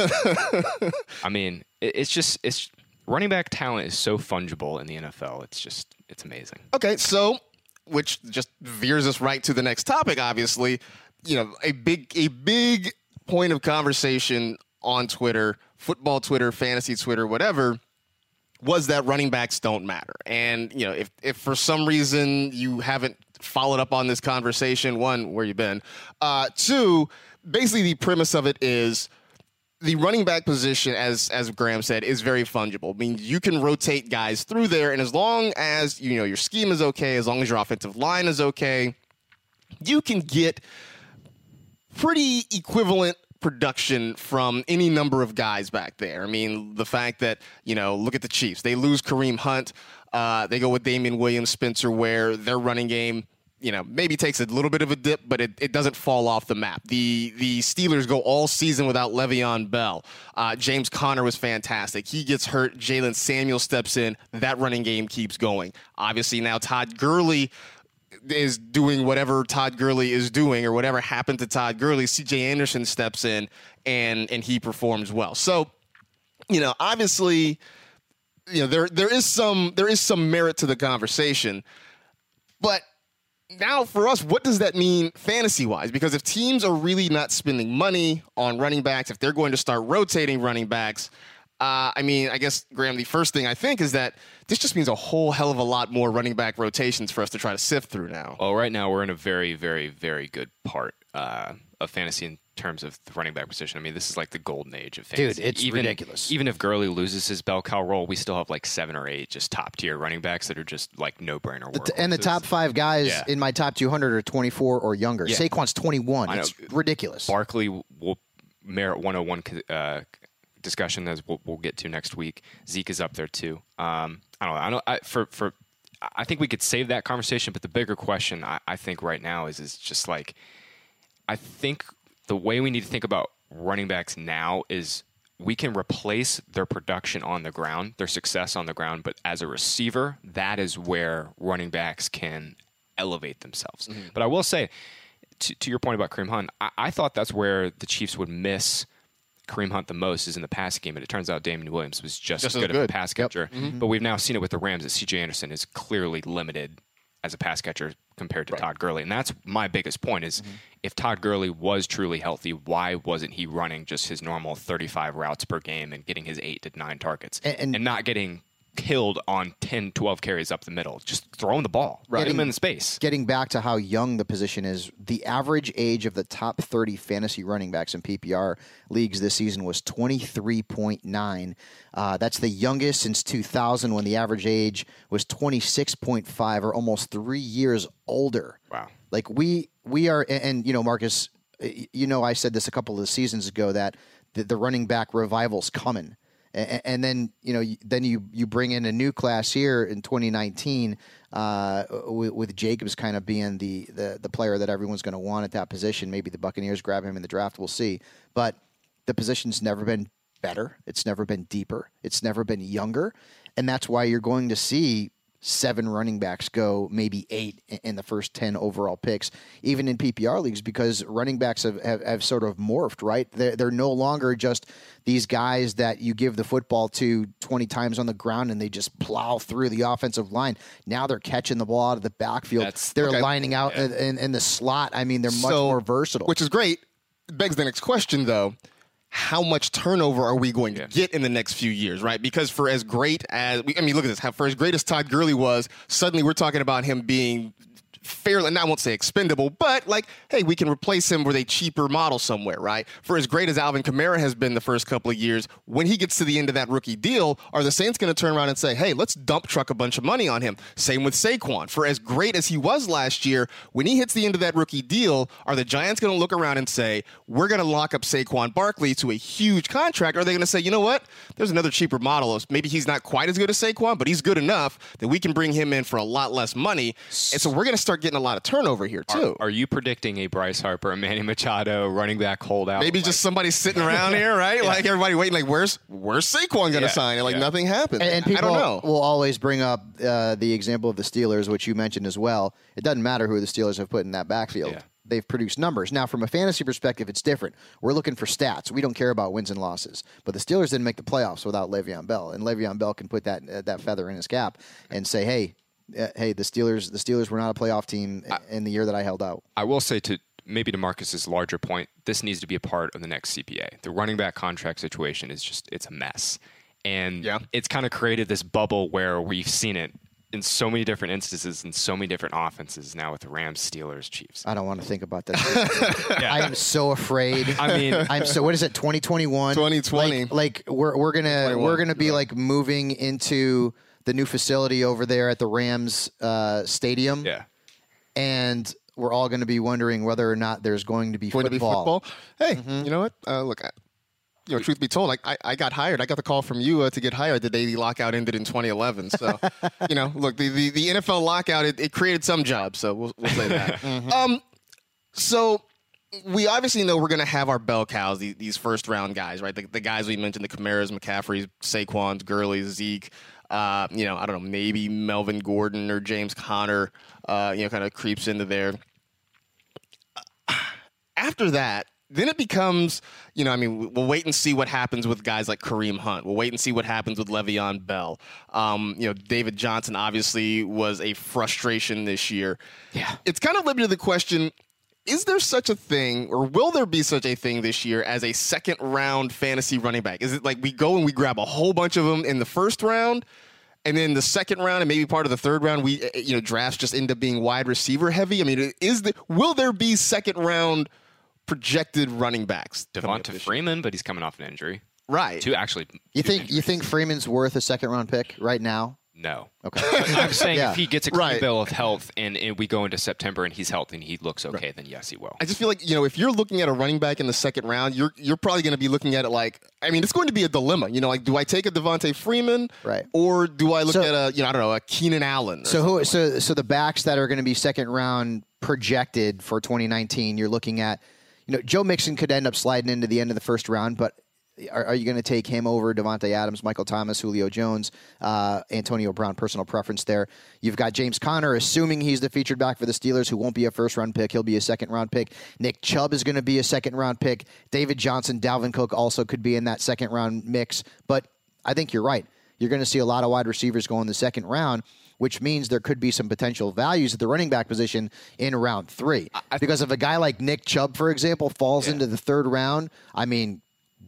[SPEAKER 2] I mean, it's running back talent is so fungible in the NFL. It's amazing.
[SPEAKER 1] Okay, so which just veers us right to the next topic, obviously. A big point of conversation on Twitter, football Twitter, fantasy Twitter, whatever, was that running backs don't matter. And, if for some reason you haven't followed up on this conversation, 1, where you been? 2, basically the premise of it is the running back position, as Graham said, is very fungible. I mean, you can rotate guys through there, and as long as your scheme is okay, as long as your offensive line is okay, you can get pretty equivalent production from any number of guys back there. I mean, the fact that, look at the Chiefs. They lose Kareem Hunt. They go with Damian Williams, Spencer Ware. Their running game, maybe takes a little bit of a dip, but it doesn't fall off the map. The Steelers go all season without Le'Veon Bell. James Conner was fantastic. He gets hurt. Jalen Samuel steps in. That running game keeps going. Obviously, now Todd Gurley is doing whatever Todd Gurley is doing, or whatever happened to Todd Gurley. C.J. Anderson steps in, and he performs well. So, obviously, there is some merit to the conversation, but now for us, what does that mean fantasy-wise? Because if teams are really not spending money on running backs, if they're going to start rotating running backs, I guess, Graham, the first thing I think is that this just means a whole hell of a lot more running back rotations for us to try to sift through now.
[SPEAKER 2] Well, right now we're in a very, very, very good part of fantasy in terms of the running back position. I mean, this is like the golden age of fantasy.
[SPEAKER 3] Dude, it's ridiculous.
[SPEAKER 2] Even if Gurley loses his bell cow role, we still have like 7 or 8 just top-tier running backs that are just like no-brainer workhorses.
[SPEAKER 3] And the top 5 guys in my top 200 are 24 or younger. Yeah. Saquon's 21. It's ridiculous.
[SPEAKER 2] Barkley will merit 101 discussion, as we'll get to next week. Zeke is up there too. I don't know. I think we could save that conversation, but the bigger question I think right now is just like, I think the way we need to think about running backs now is we can replace their production on the ground, their success on the ground, but as a receiver, that is where running backs can elevate themselves. Mm-hmm. But I will say, to your point about Kareem Hunt, I thought that's where the Chiefs would miss Kareem Hunt the most, is in the passing game, and it turns out Damian Williams was just as good of a pass catcher. Yep. Mm-hmm. But we've now seen it with the Rams that C.J. Anderson is clearly limited as a pass catcher compared to Todd Gurley. And that's my biggest point is, if Todd Gurley was truly healthy, why wasn't he running just his normal 35 routes per game and getting his 8 to 9 targets and not getting killed on 10, 12 carries up the middle. Just throw him the ball. Get him in space.
[SPEAKER 3] Getting back to how young the position is, the average age of the top 30 fantasy running backs in PPR leagues this season was 23.9. That's the youngest since 2000 when the average age was 26.5, or almost 3 years older.
[SPEAKER 2] Wow.
[SPEAKER 3] Like we are, and Marcus, I said this a couple of seasons ago that the running back revival's coming. And then you bring in a new class here in 2019 with Jacobs kind of being the player that everyone's going to want at that position. Maybe the Buccaneers grab him in the draft. We'll see. But the position's never been better. It's never been deeper. It's never been younger. And that's why you're going to see 7 running backs go, maybe 8 in the first 10 overall picks, even in PPR leagues, because running backs have sort of morphed, right? They're no longer just these guys that you give the football to 20 times on the ground and they just plow through the offensive line. Now they're catching the ball out of the backfield. They're lining out in the slot. I mean, they're much more versatile.
[SPEAKER 1] Which is great. Begs the next question, though. How much turnover are we going to get in the next few years, right? Because for as great as look at this. For as great as Todd Gurley was, suddenly we're talking about him being fairly, and I won't say expendable, but like, hey, we can replace him with a cheaper model somewhere, right? For as great as Alvin Kamara has been the first couple of years, when he gets to the end of that rookie deal, are the Saints going to turn around and say, hey, let's dump truck a bunch of money on him? Same with Saquon. For as great as he was last year, when he hits the end of that rookie deal, are the Giants going to look around and say, we're going to lock up Saquon Barkley to a huge contract? Or are they going to say, you know what? There's another cheaper model. Maybe he's not quite as good as Saquon, but he's good enough that we can bring him in for a lot less money. And so we're going to start getting a lot of turnover here, too.
[SPEAKER 2] Are you predicting a Bryce Harper, a Manny Machado running back holdout?
[SPEAKER 1] Maybe just somebody sitting around here, right? Like everybody waiting, like, where's Saquon going to sign? And nothing happened.
[SPEAKER 3] And people
[SPEAKER 1] I don't know.
[SPEAKER 3] will always bring up the example of the Steelers, which you mentioned as well. It doesn't matter who the Steelers have put in that backfield. Yeah. They've produced numbers. Now, from a fantasy perspective, it's different. We're looking for stats. We don't care about wins and losses. But the Steelers didn't make the playoffs without Le'Veon Bell, and Le'Veon Bell can put that feather in his cap and say, hey, the Steelers were not a playoff team in the year that I held out.
[SPEAKER 2] I will say to Marcus's larger point, this needs to be a part of the next CPA. The running back contract situation is it's a mess. And it's kind of created this bubble where we've seen it in so many different instances in so many different offenses now with the Rams, Steelers, Chiefs.
[SPEAKER 3] I don't want to think about that. I am so afraid. What is it, 2021?
[SPEAKER 1] 2020.
[SPEAKER 3] Like we're gonna be like moving into the new facility over there at the Rams stadium.
[SPEAKER 2] Yeah.
[SPEAKER 3] And we're all going to be wondering whether or not there's going to be football.
[SPEAKER 1] Hey, you know what? Look, truth be told, I got hired. I got the call from you to get hired the day the lockout ended in 2011. So, look, the NFL lockout, it created some jobs. So we'll say that. So we obviously know we're going to have our bell cows, these first round guys, right? The guys we mentioned, the Kamaras, McCaffreys, Saquons, Gurley, Zeke. I don't know, maybe Melvin Gordon or James Conner, kind of creeps into there. After that, then it becomes, we'll wait and see what happens with guys like Kareem Hunt. We'll wait and see what happens with Le'Veon Bell. David Johnson obviously was a frustration this year.
[SPEAKER 3] Yeah.
[SPEAKER 1] It's kind of led me to the question, is there such a thing, or will there be such a thing this year as a second-round fantasy running back? Is it like we go and we grab a whole bunch of them in the first round, and then the second round and maybe part of the third round, we drafts just end up being wide receiver heavy? I mean, will there be second-round projected running backs?
[SPEAKER 2] Devonta Freeman, but he's coming off an injury.
[SPEAKER 1] Right.
[SPEAKER 3] You think Freeman's worth a second-round pick right now?
[SPEAKER 2] No.
[SPEAKER 3] Okay.
[SPEAKER 2] I'm saying if he gets a clean bill of health and we go into September and he's healthy and he looks okay, then yes, he will.
[SPEAKER 1] I just feel like, if you're looking at a running back in the second round, you're probably going to be looking at it like, it's going to be a dilemma. Do I take a Devonta Freeman?
[SPEAKER 3] Right.
[SPEAKER 1] Or do I look at a Keenan Allen?
[SPEAKER 3] So the backs that are going to be second round projected for 2019, you're looking at, Joe Mixon could end up sliding into the end of the first round, but are you going to take him over Devontae Adams, Michael Thomas, Julio Jones, Antonio Brown? Personal preference there. You've got James Conner, assuming he's the featured back for the Steelers, who won't be a first-round pick. He'll be a second-round pick. Nick Chubb is going to be a second-round pick. David Johnson, Dalvin Cook also could be in that second-round mix. But I think you're right. You're going to see a lot of wide receivers go in the second round, which means there could be some potential values at the running back position in round 3. Because if a guy like Nick Chubb, for example, falls into the third round,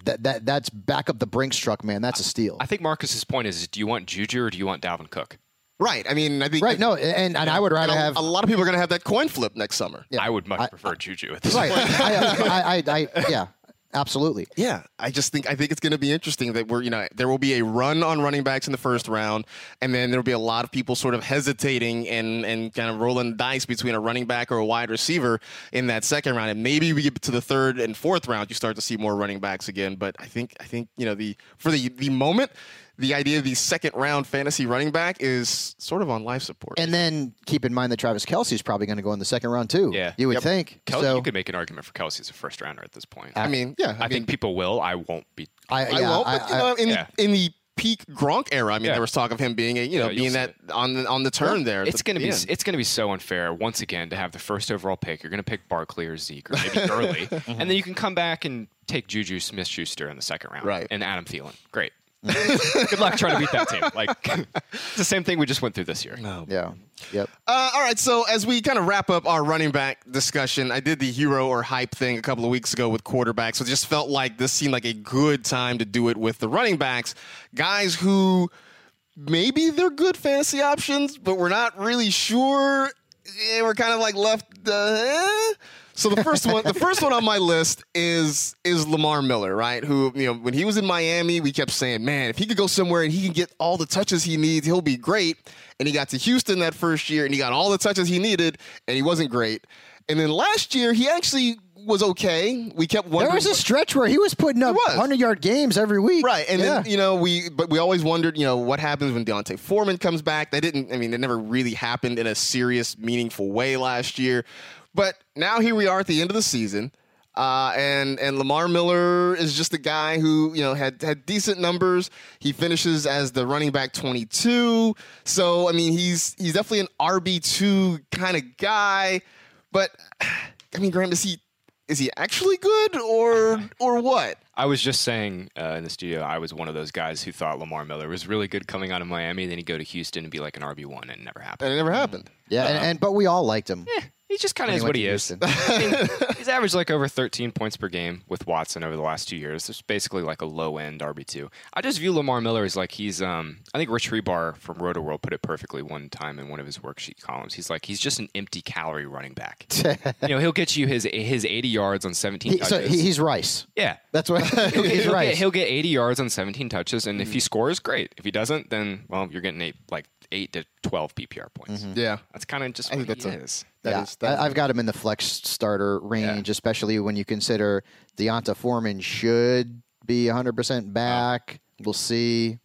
[SPEAKER 3] that's back up the Brinks truck, man. That's a steal.
[SPEAKER 2] I think Marcus's point is, do you want Juju or do you want Dalvin Cook?
[SPEAKER 1] Right. I mean, I think
[SPEAKER 3] right. No, and I would rather have
[SPEAKER 1] a lot of people are going to have that coin flip next summer.
[SPEAKER 2] Yeah. I would much prefer Juju at this
[SPEAKER 3] point.
[SPEAKER 2] Right.
[SPEAKER 3] Yeah. Absolutely.
[SPEAKER 1] Yeah, I think it's going to be interesting that there will be a run on running backs in the first round, and then there will be a lot of people sort of hesitating and kind of rolling dice between a running back or a wide receiver in that second round. And maybe we get to the third and fourth round, you start to see more running backs again. But I think for the moment, the idea of the second round fantasy running back is sort of on life support.
[SPEAKER 3] And then keep in mind that Travis Kelce is probably going to go in the second round too.
[SPEAKER 2] Yeah,
[SPEAKER 3] you would think.
[SPEAKER 2] Kelce, you could make an argument for Kelce as a first rounder at this point.
[SPEAKER 1] I
[SPEAKER 2] think people will. I won't be.
[SPEAKER 1] I won't. But in the peak Gronk era, there was talk of him being being that on the turn there.
[SPEAKER 2] It's going to be so unfair once again to have the first overall pick. You're going to pick Barkley or Zeke or maybe Gurley, and then you can come back and take Juju Smith-Schuster in the second round,
[SPEAKER 1] right?
[SPEAKER 2] And Adam Thielen. Great. Good luck trying to beat that team. It's the same thing we just went through this year.
[SPEAKER 1] No.
[SPEAKER 3] Yeah. Yep.
[SPEAKER 1] All right. So as we kind of wrap up our running back discussion, I did the hero or hype thing a couple of weeks ago with quarterbacks. So it just felt like this seemed like a good time to do it with the running backs, guys who maybe they're good fantasy options, but we're not really sure. And we're kind of like left. So the first one on my list is Lamar Miller, right? Who, when he was in Miami, we kept saying, man, if he could go somewhere and he can get all the touches he needs, he'll be great. And he got to Houston that first year and he got all the touches he needed and he wasn't great. And then last year, he actually was okay. We kept wondering.
[SPEAKER 3] There was a stretch where he was putting up 100-yard games every week.
[SPEAKER 1] Right. And then, we always wondered, what happens when D'Onta Foreman comes back. It never really happened in a serious, meaningful way last year. But now here we are at the end of the season, and Lamar Miller is just a guy who had decent numbers. He finishes as the running back 22, so he's definitely an RB2 kind of guy. But Graham, is he actually good or what?
[SPEAKER 2] I was just saying in the studio, I was one of those guys who thought Lamar Miller was really good coming out of Miami. Then he'd go to Houston and be like an RB1, and it never happened.
[SPEAKER 3] Yeah, but we all liked him.
[SPEAKER 2] Yeah. He just kind of is what he is. He's averaged over 13 points per game with Watson over the last 2 years. It's basically like a low-end RB2. I just view Lamar Miller as he's, I think Rich Hribar from Roto-World put it perfectly one time in one of his worksheet columns. He's just an empty calorie running back. He'll get you his 80 yards on 17 touches.
[SPEAKER 3] So he's Rice.
[SPEAKER 2] Yeah.
[SPEAKER 3] That's what he's Rice.
[SPEAKER 2] He'll get 80 yards on 17 touches, and if he scores, great. If he doesn't, then, you're getting 8 to 12 PPR points.
[SPEAKER 1] Mm-hmm. Yeah.
[SPEAKER 2] That's kind of just what he is.
[SPEAKER 3] I've got him in the flex starter range, especially when you consider D'Onta Foreman should be 100% back. We'll see.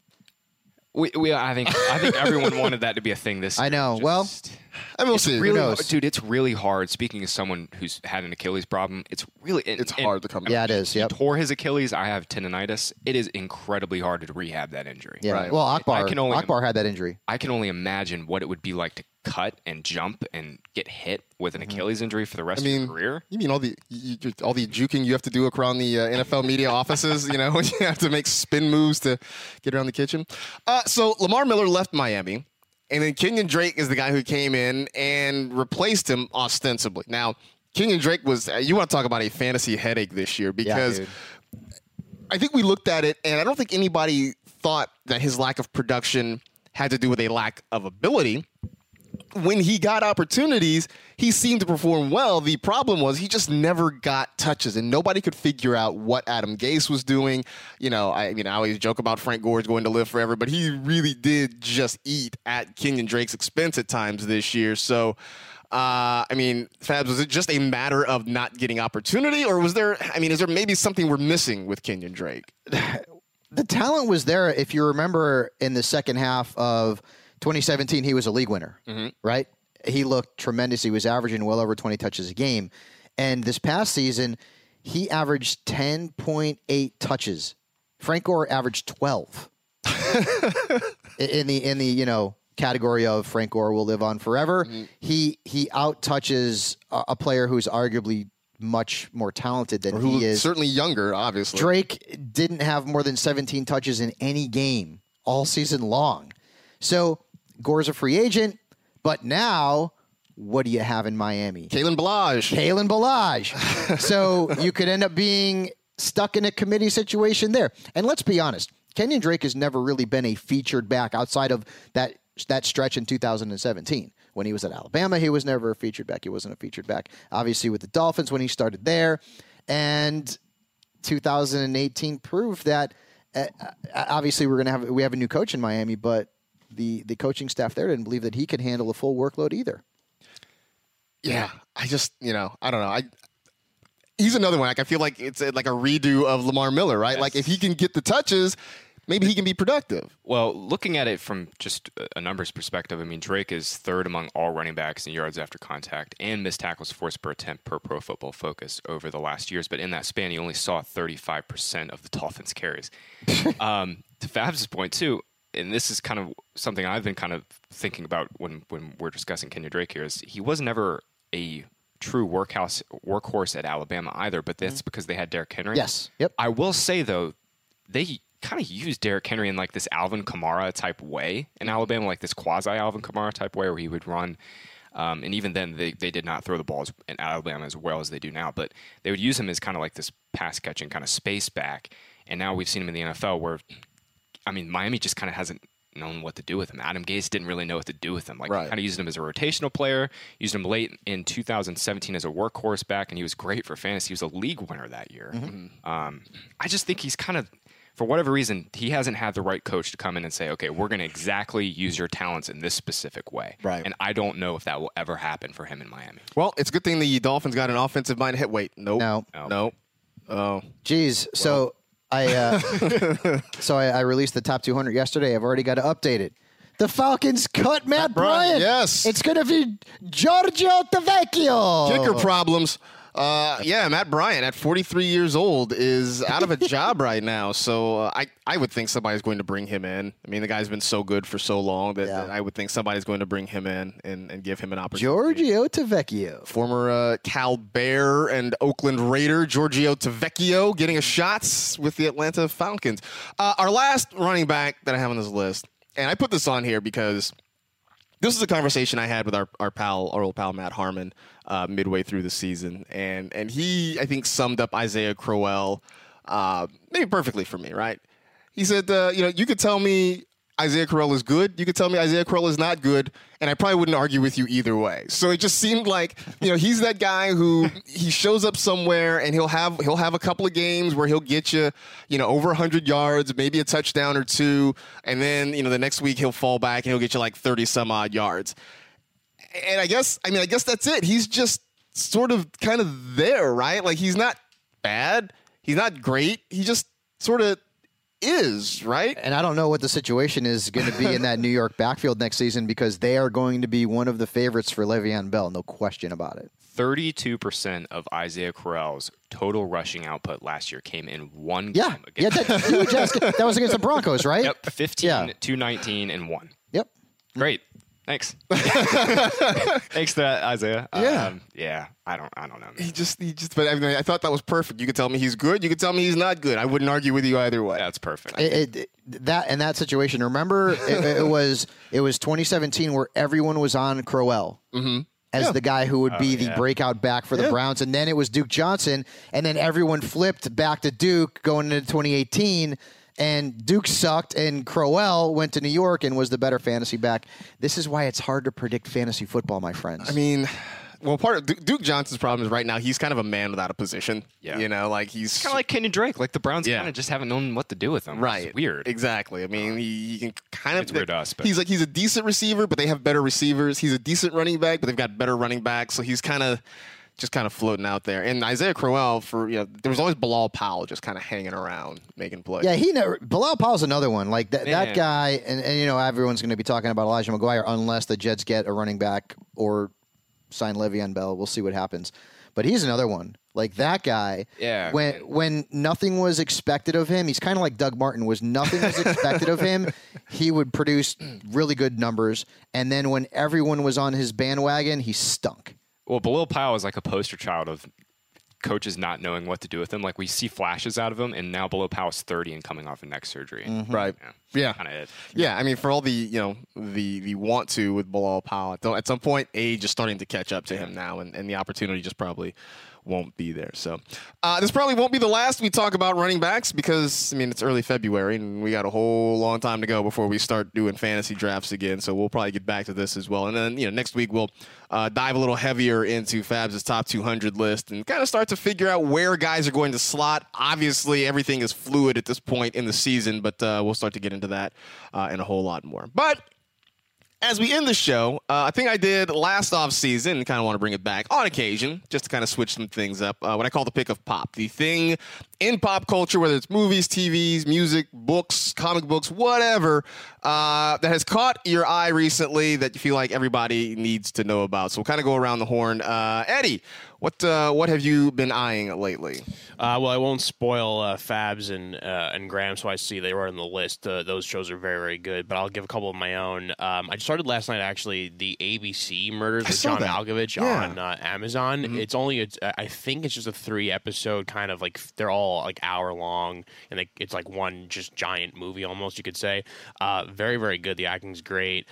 [SPEAKER 2] I think everyone wanted that to be a thing this year.
[SPEAKER 3] I know. We'll see.
[SPEAKER 2] Dude, it's really hard. Speaking as someone who's had an Achilles problem, it's
[SPEAKER 1] hard to come back.
[SPEAKER 3] Yeah, it is. Yep.
[SPEAKER 2] He tore his Achilles. I have tendonitis. It is incredibly hard to rehab that injury.
[SPEAKER 3] Yeah. Right. Well, Akbar had that injury.
[SPEAKER 2] I can only imagine what it would be like to cut and jump and get hit with an Achilles injury for the rest of your career.
[SPEAKER 1] You mean all the juking you have to do around the NFL media offices? You have to make spin moves to get around the kitchen. So Lamar Miller left Miami. And then Kenyon Drake is the guy who came in and replaced him ostensibly. Now, Kenyon Drake you want to talk about a fantasy headache this year because I think we looked at it and I don't think anybody thought that his lack of production had to do with a lack of ability. When he got opportunities, he seemed to perform well. The problem was he just never got touches, and nobody could figure out what Adam Gase was doing. I always joke about Frank Gore's going to live forever, but he really did just eat at Kenyon Drake's expense at times this year. So, Fabs, was it just a matter of not getting opportunity, or is there maybe something we're missing with Kenyon Drake?
[SPEAKER 3] The talent was there. If you remember in the second half of 2017, he was a league winner, right? He looked tremendous. He was averaging well over 20 touches a game. And this past season, he averaged 10.8 touches. Frank Gore averaged 12. in the category of Frank Gore will live on forever. Mm-hmm. He out-touches a player who's arguably much more talented than he is.
[SPEAKER 1] Certainly younger, obviously.
[SPEAKER 3] Drake didn't have more than 17 touches in any game all season long. So Gore's a free agent, but now what do you have in Miami?
[SPEAKER 1] Kalen Ballage.
[SPEAKER 3] So you could end up being stuck in a committee situation there. And let's be honest, Kenyon Drake has never really been a featured back outside of that stretch in 2017. When he was at Alabama, he was never a featured back. He wasn't a featured back. Obviously, with the Dolphins when he started there. And 2018 proved that obviously we have a new coach in Miami, but the coaching staff there didn't believe that he could handle a full workload either.
[SPEAKER 1] Yeah, I just, I don't know. He's another one. Like, I feel like it's like a redo of Lamar Miller, right? Yes. Like, if he can get the touches, maybe he can be productive.
[SPEAKER 2] Well, looking at it from just a numbers perspective, I mean, Drake is third among all running backs in yards after contact and missed tackles forced per attempt per Pro Football Focus over the last years. But in that span, he only saw 35% of the Dolphins' carries. To Fab's point, too, and this is kind of something I've been kind of thinking about when we're discussing Kenyon Drake here, is he was never a true workhorse at Alabama either, but that's because they had Derrick Henry.
[SPEAKER 3] Yes. Yep.
[SPEAKER 2] I will say, though, they kind of used Derrick Henry in like this Alvin Kamara type way in Alabama, like this quasi Alvin Kamara type way where he would run. And even then, they did not throw the balls in Alabama as well as they do now, but they would use him as kind of like this pass catching kind of space back. And now we've seen him in the NFL where, I mean, Miami just kind of hasn't known what to do with him. Adam Gase didn't really know what to do with him. Like, kind of used him as a rotational player, used him late in 2017 as a workhorse back, and he was great for fantasy. He was a league winner that year. I just think he's kind of, for whatever reason, he hasn't had the right coach to come in and say, okay, we're going to exactly use your talents in this specific way.
[SPEAKER 1] Right.
[SPEAKER 2] And I don't know if that will ever happen for him in Miami.
[SPEAKER 1] Well, it's a good thing the Dolphins got an offensive mind hit. Wait, nope.
[SPEAKER 3] No.
[SPEAKER 1] Oh.
[SPEAKER 3] Geez. Well. So I released the top 200 yesterday. I've already got to update it. The Falcons cut Matt Bryant.
[SPEAKER 1] Yes.
[SPEAKER 3] It's going to be Giorgio Tavecchio.
[SPEAKER 1] Kicker problems. Matt Bryant at 43 years old is out of a job right now. So I would think somebody's going to bring him in. I mean, the guy's been so good for so long that I would think somebody's going to bring him in and give him an opportunity.
[SPEAKER 3] Giorgio Tavecchio.
[SPEAKER 1] Former Cal Bear and Oakland Raider Giorgio Tavecchio getting a shot with the Atlanta Falcons. Our last running back that I have on this list, and I put this on here because this is a conversation I had with our old pal Matt Harmon midway through the season, and he, I think, summed up Isaiah Crowell maybe perfectly for me, right? He said, you could tell me Isaiah Crowell is good, you could tell me Isaiah Crowell is not good, and I probably wouldn't argue with you either way. So it just seemed like, he's that guy who he shows up somewhere and he'll have a couple of games where he'll get you, over 100 yards, maybe a touchdown or two, and then, the next week he'll fall back and he'll get you like 30 some odd yards. And I guess that's it. He's just sort of kind of there, right? Like, he's not bad. He's not great. He just sort of is, right?
[SPEAKER 3] And I don't know what the situation is going to be in that New York backfield next season because they are going to be one of the favorites for Le'Veon Bell, no question about it.
[SPEAKER 2] 32% of Isaiah Crowell's total rushing output last year came in one game.
[SPEAKER 3] That was against the Broncos, right?
[SPEAKER 2] Yep, 15, 219, and 1.
[SPEAKER 3] Yep.
[SPEAKER 2] Great. Thanks. Thanks for that, Isaiah.
[SPEAKER 3] Yeah.
[SPEAKER 2] I don't know, man.
[SPEAKER 1] He just. But I thought that was perfect. You could tell me he's good. You could tell me he's not good. I wouldn't argue with you either way.
[SPEAKER 2] That's perfect.
[SPEAKER 3] That situation. Remember, it was 2017 where everyone was on Crowell as the guy who would be the breakout back for the Browns, and then it was Duke Johnson, and then everyone flipped back to Duke going into 2018. And Duke sucked, and Crowell went to New York and was the better fantasy back. This is why it's hard to predict fantasy football, my friends.
[SPEAKER 1] I mean, well, part of Duke Johnson's problem is right now he's kind of a man without a position.
[SPEAKER 2] Yeah.
[SPEAKER 1] He's
[SPEAKER 2] kind of like Kenyon Drake. Like, the Browns kind of just haven't known what to do with him.
[SPEAKER 1] Right.
[SPEAKER 2] It's weird.
[SPEAKER 1] Exactly. I mean, he can kind of.
[SPEAKER 2] It's weird to us, but
[SPEAKER 1] he's a decent receiver, but they have better receivers. He's a decent running back, but they've got better running backs. So he's kind of floating out there. And Isaiah Crowell, there was always Bilal Powell just kind of hanging around making plays.
[SPEAKER 3] Yeah, Bilal Powell's another one. Like that guy, and everyone's going to be talking about Elijah McGuire unless the Jets get a running back or sign Le'Veon Bell. We'll see what happens. But he's another one. Like that guy, when nothing was expected of him, he's kind of like Doug Martin. Nothing was expected of him, he would produce really good numbers. And then when everyone was on his bandwagon, he stunk.
[SPEAKER 2] Well, Bilal Powell is like a poster child of coaches not knowing what to do with him. Like, we see flashes out of him, and now Bilal Powell's 30 and coming off a neck surgery.
[SPEAKER 3] Mm-hmm.
[SPEAKER 1] Right. Yeah.
[SPEAKER 2] Kind of it.
[SPEAKER 1] Yeah, I mean, for all the the want to with Bilal Powell, at some point, age is starting to catch up to him now, and the opportunity just probably won't be there. So this probably won't be the last we talk about running backs because, I mean, it's early February and we got a whole long time to go before we start doing fantasy drafts again. So we'll probably get back to this as well. And then, next week we'll dive a little heavier into Fabs' top 200 list and kind of start to figure out where guys are going to slot. Obviously, everything is fluid at this point in the season, but we'll start to get into that and a whole lot more. But as we end the show, I think I did last offseason and kind of want to bring it back on occasion just to kind of switch some things up. What I call the pick of pop. The thing in pop culture, whether it's movies, TVs, music, books, comic books, whatever, that has caught your eye recently that you feel like everybody needs to know about. So we'll kind of go around the horn. Eddie, what have you been eyeing lately?
[SPEAKER 4] Well, I won't spoil Fabs and Graham, so I see they were on the list. Those shows are very, very good, but I'll give a couple of my own. I started last night, actually, the ABC Murders with John Malkovich on Amazon. Mm-hmm. I think it's just a 3-episode kind of like, they're all like hour long, and it's like one just giant movie almost, you could say. Very, very good. The acting's great.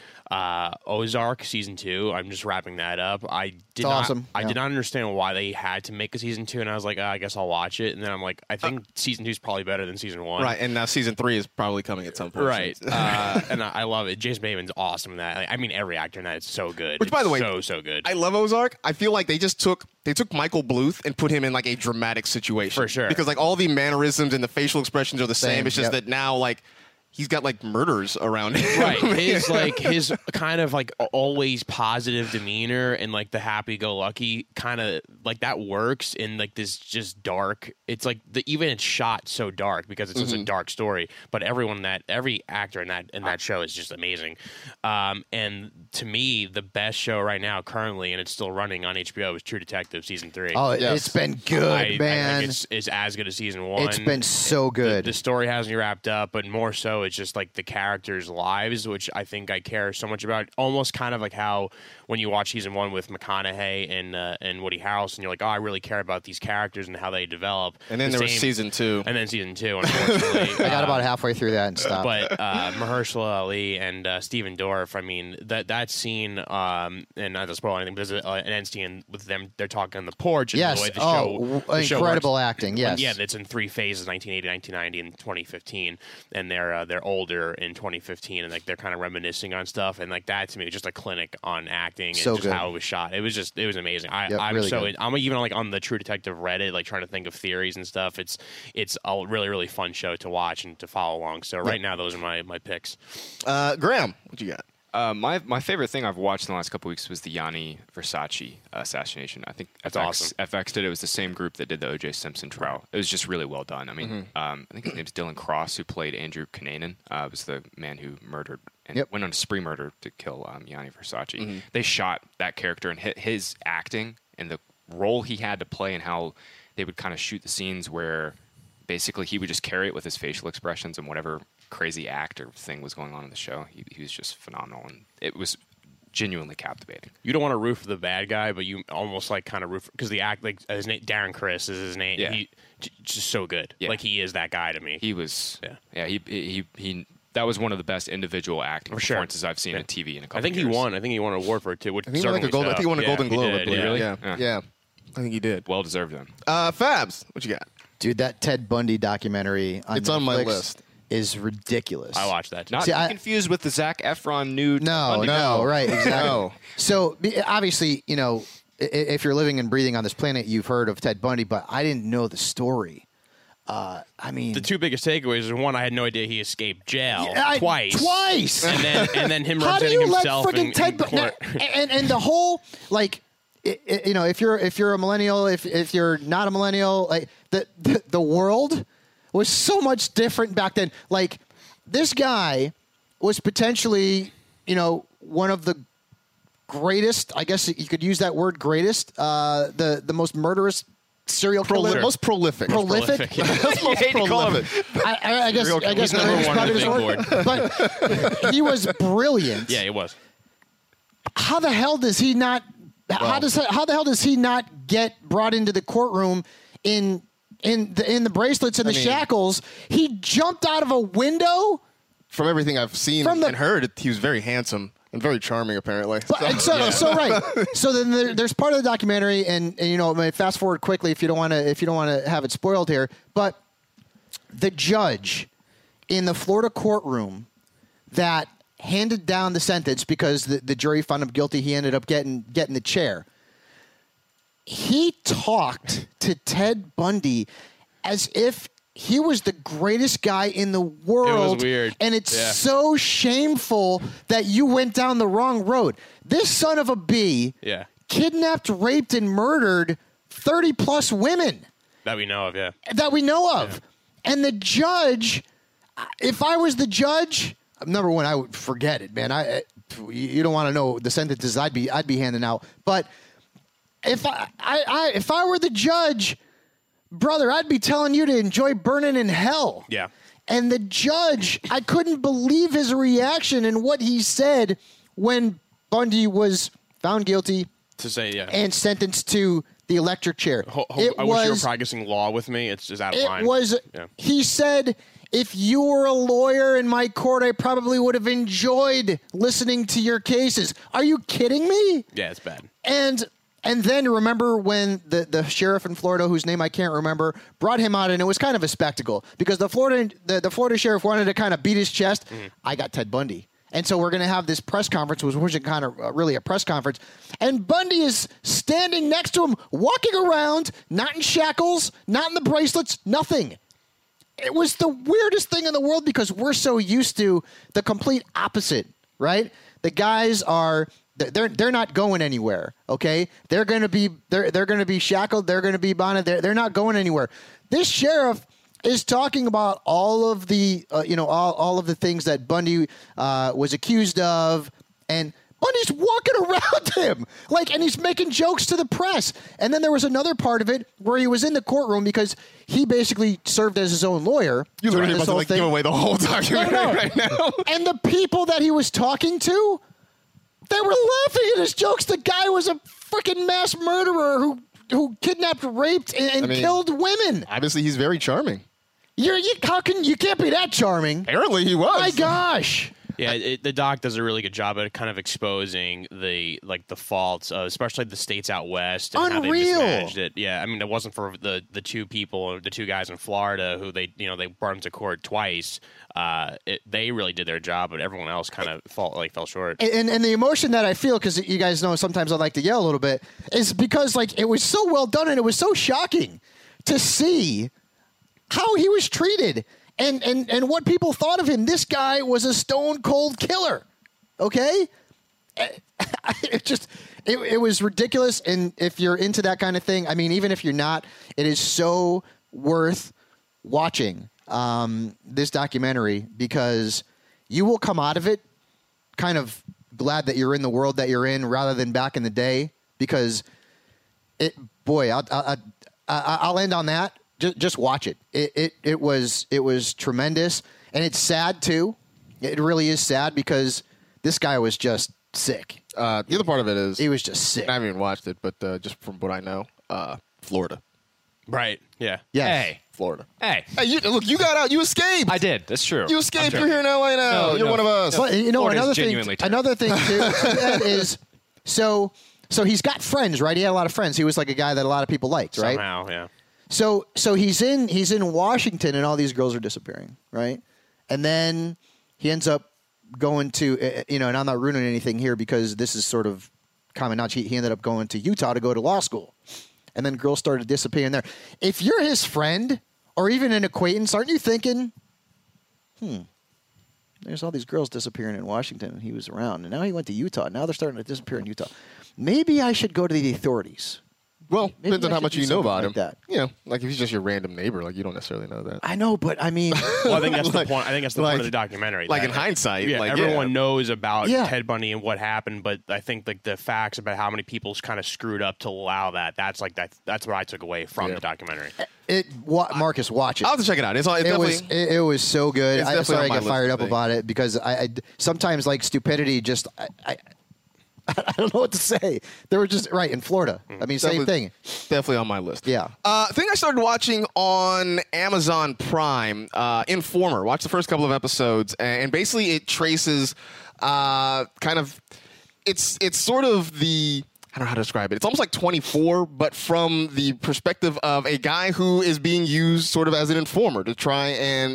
[SPEAKER 4] Ozark season 2. I'm just wrapping that up. I did not understand why they had to make a season 2, and I was like, I guess I'll watch it. And then I'm like, I think season 2 is probably better than season 1.
[SPEAKER 1] Right, and now season 3 is probably coming at some point.
[SPEAKER 4] Right, and I love it. Jason Bateman's awesome in that. Like, I mean, every actor in that is so good.
[SPEAKER 1] Which, by the way,
[SPEAKER 4] so good.
[SPEAKER 1] I love Ozark. I feel like they took Michael Bluth and put him in like a dramatic situation.
[SPEAKER 4] For sure.
[SPEAKER 1] Because like all the mannerisms and the facial expressions are the same. It's just that now like he's got like murders around him.
[SPEAKER 4] Right. His kind of like always positive demeanor and like the happy-go-lucky kind of like that works in like this just dark. It's like even it's shot so dark because it's such a dark story. But every actor in that show is just amazing. And to me, the best show right now currently, and it's still running on HBO, is True Detective season 3.
[SPEAKER 3] Oh, yes. It's been good, man.
[SPEAKER 4] I think it's as good as season 1.
[SPEAKER 3] It's been so good.
[SPEAKER 4] The story hasn't wrapped up, but more so it's just like the characters' lives, which I think I care so much about. Almost kind of like how when you watch season 1 with McConaughey and Woody Harrelson, you're like, oh, I really care about these characters and how they develop.
[SPEAKER 1] And then there was season 2.
[SPEAKER 4] And then season 2, unfortunately.
[SPEAKER 3] I got about halfway through that and stopped.
[SPEAKER 4] But Mahershala Ali and Steven Dorff, I mean, that scene, and not to spoil anything, but there's an end scene with them, they're talking on the porch. And
[SPEAKER 3] yes.
[SPEAKER 4] The way the show
[SPEAKER 3] incredible
[SPEAKER 4] works.
[SPEAKER 3] acting, yes.
[SPEAKER 4] Yeah, it's in 3 phases, 1980, 1990, and 2015. And they're older in 2015, and like they're kind of reminiscing on stuff. And like that to me was just a clinic on acting and just
[SPEAKER 3] good.
[SPEAKER 4] how it was shot. It was amazing. I'm even like on the True Detective Reddit, like trying to think of theories and stuff. It's a really, really fun show to watch and to follow along. So right now, those are my picks.
[SPEAKER 1] Graham, what you got?
[SPEAKER 2] My favorite thing I've watched in the last couple weeks was the Gianni Versace assassination. I think
[SPEAKER 4] that's awesome.
[SPEAKER 2] FX did it. It was the same group that did the O.J. Simpson trial. It was just really well done. I mean, I think his name's Dylan Cross, who played Andrew Cunanan. Was the man who murdered and went on a spree murder to kill Gianni Versace. They shot that character and his acting and the role he had to play and how they would kind of shoot the scenes where basically he would just carry it with his facial expressions and whatever crazy act or thing was going on in the show. He was just phenomenal, and it was genuinely captivating.
[SPEAKER 4] You don't want to root for the bad guy, but you almost like kind of root because the act, like his name, Darren Criss is his name.
[SPEAKER 2] Yeah.
[SPEAKER 4] He just so good.
[SPEAKER 2] Yeah.
[SPEAKER 4] Like he is that guy to me.
[SPEAKER 2] He was. Yeah. He that was one of the best individual acting performances I've seen on TV in a couple.
[SPEAKER 4] I think
[SPEAKER 2] years.
[SPEAKER 4] he won. I think he won an award for it too. Which
[SPEAKER 1] I think he won a Golden Globe.
[SPEAKER 4] Did,
[SPEAKER 1] really? Yeah. I think he did.
[SPEAKER 2] Well deserved then.
[SPEAKER 1] Fabs, what you got?
[SPEAKER 3] Dude, that Ted Bundy documentary on
[SPEAKER 1] Netflix
[SPEAKER 3] on
[SPEAKER 1] my list.
[SPEAKER 3] Is ridiculous.
[SPEAKER 4] I watched that.
[SPEAKER 2] Not confused with the Zac Efron nude.
[SPEAKER 3] No, right, exactly. So obviously, if you're living and breathing on this planet, you've heard of Ted Bundy, but I didn't know the story. I mean,
[SPEAKER 4] the two biggest takeaways are one, I had no idea he escaped jail twice, and then him representing himself in court.
[SPEAKER 3] And the whole like. If you're a millennial, if you're not a millennial, like the world was so much different back then. Like this guy was potentially, one of the greatest. I guess you could use that word, greatest. The most murderous serial killer,
[SPEAKER 1] most prolific.
[SPEAKER 3] Prolific.
[SPEAKER 1] Most prolific.
[SPEAKER 3] I guess number one big board. But he was brilliant.
[SPEAKER 4] Yeah, he was.
[SPEAKER 3] How the hell does he not? How the hell does he not get brought into the courtroom in the bracelets and the shackles? He jumped out of a window.
[SPEAKER 1] From everything I've seen and heard, he was very handsome. And very charming, apparently.
[SPEAKER 3] But, so right. So then there's part of the documentary, and fast forward quickly if you don't want to have it spoiled here. But the judge in the Florida courtroom that handed down the sentence because the jury found him guilty, he ended up getting the chair. He talked to Ted Bundy as if he was the greatest guy in the world.
[SPEAKER 4] It was weird.
[SPEAKER 3] And it's so shameful that you went down the wrong road. This son of a bee kidnapped, raped, and murdered 30-plus women.
[SPEAKER 4] That we know of, yeah.
[SPEAKER 3] That we know of. Yeah. And the judge, if I was the judge, number one, I would forget it, man. You don't want to know the sentences I'd be handing out. But if I were the judge, brother, I'd be telling you to enjoy burning in hell.
[SPEAKER 4] Yeah.
[SPEAKER 3] And the judge, I couldn't believe his reaction and what he said when Bundy was found guilty and sentenced to the electric chair.
[SPEAKER 4] I wish you were practicing law with me. It's just out of line.
[SPEAKER 3] He said, if you were a lawyer in my court, I probably would have enjoyed listening to your cases. Are you kidding me?
[SPEAKER 4] Yeah, it's bad.
[SPEAKER 3] And then remember when the sheriff in Florida, whose name I can't remember, brought him out, and it was kind of a spectacle because the Florida sheriff wanted to kind of beat his chest. Mm-hmm. I got Ted Bundy. And so we're going to have this press conference, which wasn't kind of really a press conference. And Bundy is standing next to him, walking around, not in shackles, not in the bracelets, nothing. It was the weirdest thing in the world because we're so used to the complete opposite, right? The guys are... They're not going anywhere. Okay, they're going to be shackled. They're going to be bonded. They're not going anywhere. This sheriff is talking about all of the all of the things that Bundy was accused of, and Bundy's walking around him and he's making jokes to the press. And then there was another part of it where he was in the courtroom because he basically served as his own lawyer.
[SPEAKER 1] You're literally about to give away the whole documentary right now.
[SPEAKER 3] And the people that he was talking to, they were laughing at his jokes. The guy was a freaking mass murderer who kidnapped, raped, and killed women.
[SPEAKER 1] Obviously, he's very charming.
[SPEAKER 3] You can't be that charming.
[SPEAKER 1] Apparently, he was.
[SPEAKER 3] My gosh.
[SPEAKER 4] Yeah, the doc does a really good job at kind of exposing the faults, especially the states out west and how they mismanaged it. Yeah, I mean, it wasn't for the two guys in Florida who they brought them to court twice. They really did their job, but everyone else kind of fell short.
[SPEAKER 3] And the emotion that I feel, because you guys know sometimes I like to yell a little bit, is because it was so well done and it was so shocking to see how he was treated. And what people thought of him. This guy was a stone cold killer. Okay? It was ridiculous. And if you're into that kind of thing, I mean, even if you're not, it is so worth watching this documentary because you will come out of it kind of glad that you're in the world that you're in rather than back in the day because I'll end on that. Just watch it. It was tremendous, and it's sad too. It really is sad because this guy was just sick.
[SPEAKER 1] The other part of it is
[SPEAKER 3] he was just sick.
[SPEAKER 1] I haven't even watched it, but just from what I know, Florida.
[SPEAKER 4] Right. Yeah.
[SPEAKER 3] Yes.
[SPEAKER 2] Hey.
[SPEAKER 1] Florida.
[SPEAKER 2] Hey.
[SPEAKER 1] You got out. You escaped.
[SPEAKER 2] I did. That's true.
[SPEAKER 1] You escaped. You're here in LA now. You're one of us.
[SPEAKER 3] But another thing too is so he's got friends, right? He had a lot of friends. He was like a guy that a lot of people liked, right?
[SPEAKER 4] Somehow, yeah.
[SPEAKER 3] So he's in Washington and all these girls are disappearing, right? And then he ends up going to and I'm not ruining anything here because this is sort of common knowledge. He ended up going to Utah to go to law school, and then girls started disappearing there. If you're his friend or even an acquaintance, aren't you thinking, there's all these girls disappearing in Washington and he was around, and now he went to Utah. Now they're starting to disappear in Utah. Maybe I should go to the authorities.
[SPEAKER 1] Well, depends on how much you know about him.
[SPEAKER 3] That.
[SPEAKER 1] If he's just your random neighbor, you don't necessarily know that.
[SPEAKER 3] I know, but I mean...
[SPEAKER 4] Well, I think that's the point. I think that's the point of the documentary.
[SPEAKER 1] In hindsight.
[SPEAKER 4] Everyone knows about Ted Bundy and what happened, but I think the facts about how many people's kind of screwed up to allow that, that's what I took away from the documentary.
[SPEAKER 3] Marcus, watch it.
[SPEAKER 1] I'll have to check it out.
[SPEAKER 3] It was so good. I'm sorry I got fired up about it because I sometimes stupidity just... I don't know what to say. They were just right in Florida. I mean, same thing.
[SPEAKER 1] Definitely on my list.
[SPEAKER 3] Yeah.
[SPEAKER 1] Thing I started watching on Amazon Prime, Informer. Watched the first couple of episodes, and basically it traces kind of, it's sort of the, I don't know how to describe it. It's almost like 24, but from the perspective of a guy who is being used sort of as an informer to try and,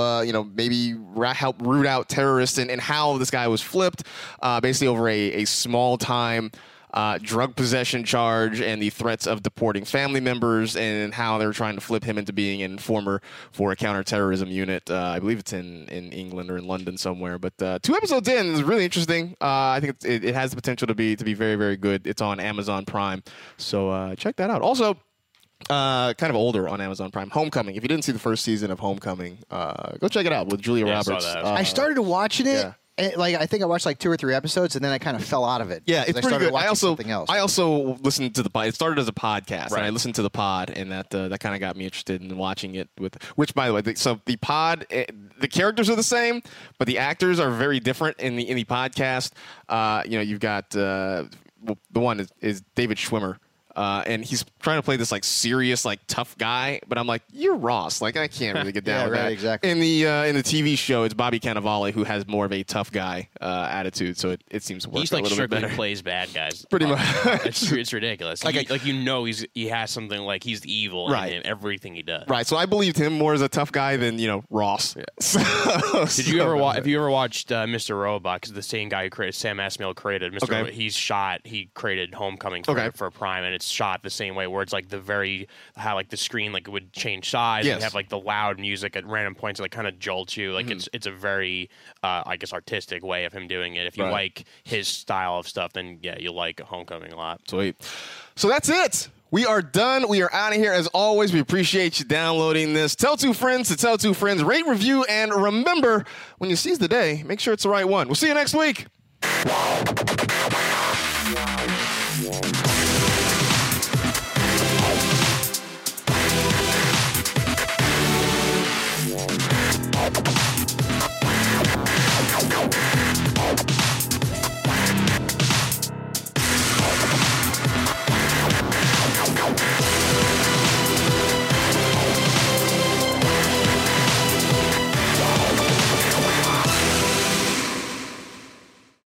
[SPEAKER 1] maybe help root out terrorists, and how this guy was flipped, basically over a small time drug possession charge and the threats of deporting family members, and how they're trying to flip him into being an informer for a counterterrorism unit. I believe it's in England or in London somewhere. But 2 episodes in is really interesting. I think it has the potential to be very, very good. It's on Amazon Prime, so check that out. Also, kind of older on Amazon Prime, Homecoming. If you didn't see the first season of Homecoming, go check it out with Julia Roberts.
[SPEAKER 3] I started watching it. Yeah. I think I watched like 2 or 3 episodes, and then I kind of fell out of it.
[SPEAKER 1] Yeah, it's pretty good. I also listened to the pod. It started as a podcast, and I listened to the pod, and that kind of got me interested in watching it. Which, by the way, so the pod, the characters are the same, but the actors are very different in the podcast. You've got the one is David Schwimmer. And he's trying to play this like serious, like tough guy, but I'm like, you're Ross. Like, I can't really get down with that.
[SPEAKER 3] Exactly.
[SPEAKER 1] In the TV show, it's Bobby Cannavale who has more of a tough guy attitude, so it seems to work a little bit better.
[SPEAKER 4] He plays bad guys.
[SPEAKER 1] Pretty much.
[SPEAKER 4] It's ridiculous. He has something like he's evil in everything he does.
[SPEAKER 1] Right. So I believed him more as a tough guy than Ross.
[SPEAKER 4] Yeah. Did you ever have you ever watched Mr. Robot? Because the same guy who created Sam Esmail created Mr. Robot. He created Homecoming for Prime, and it's shot the same way, where it's like how the screen like it would change size and have like the loud music at random points that like kind of jolts you. Like it's a very artistic way of him doing it. If you like his style of stuff, then you'll like Homecoming a lot.
[SPEAKER 1] Sweet. So that's it. We are done. We are out of here. As always, we appreciate you downloading this. Tell 2 friends to tell 2 friends. Rate, review, and remember, when you seize the day, make sure it's the right one. We'll see you next week.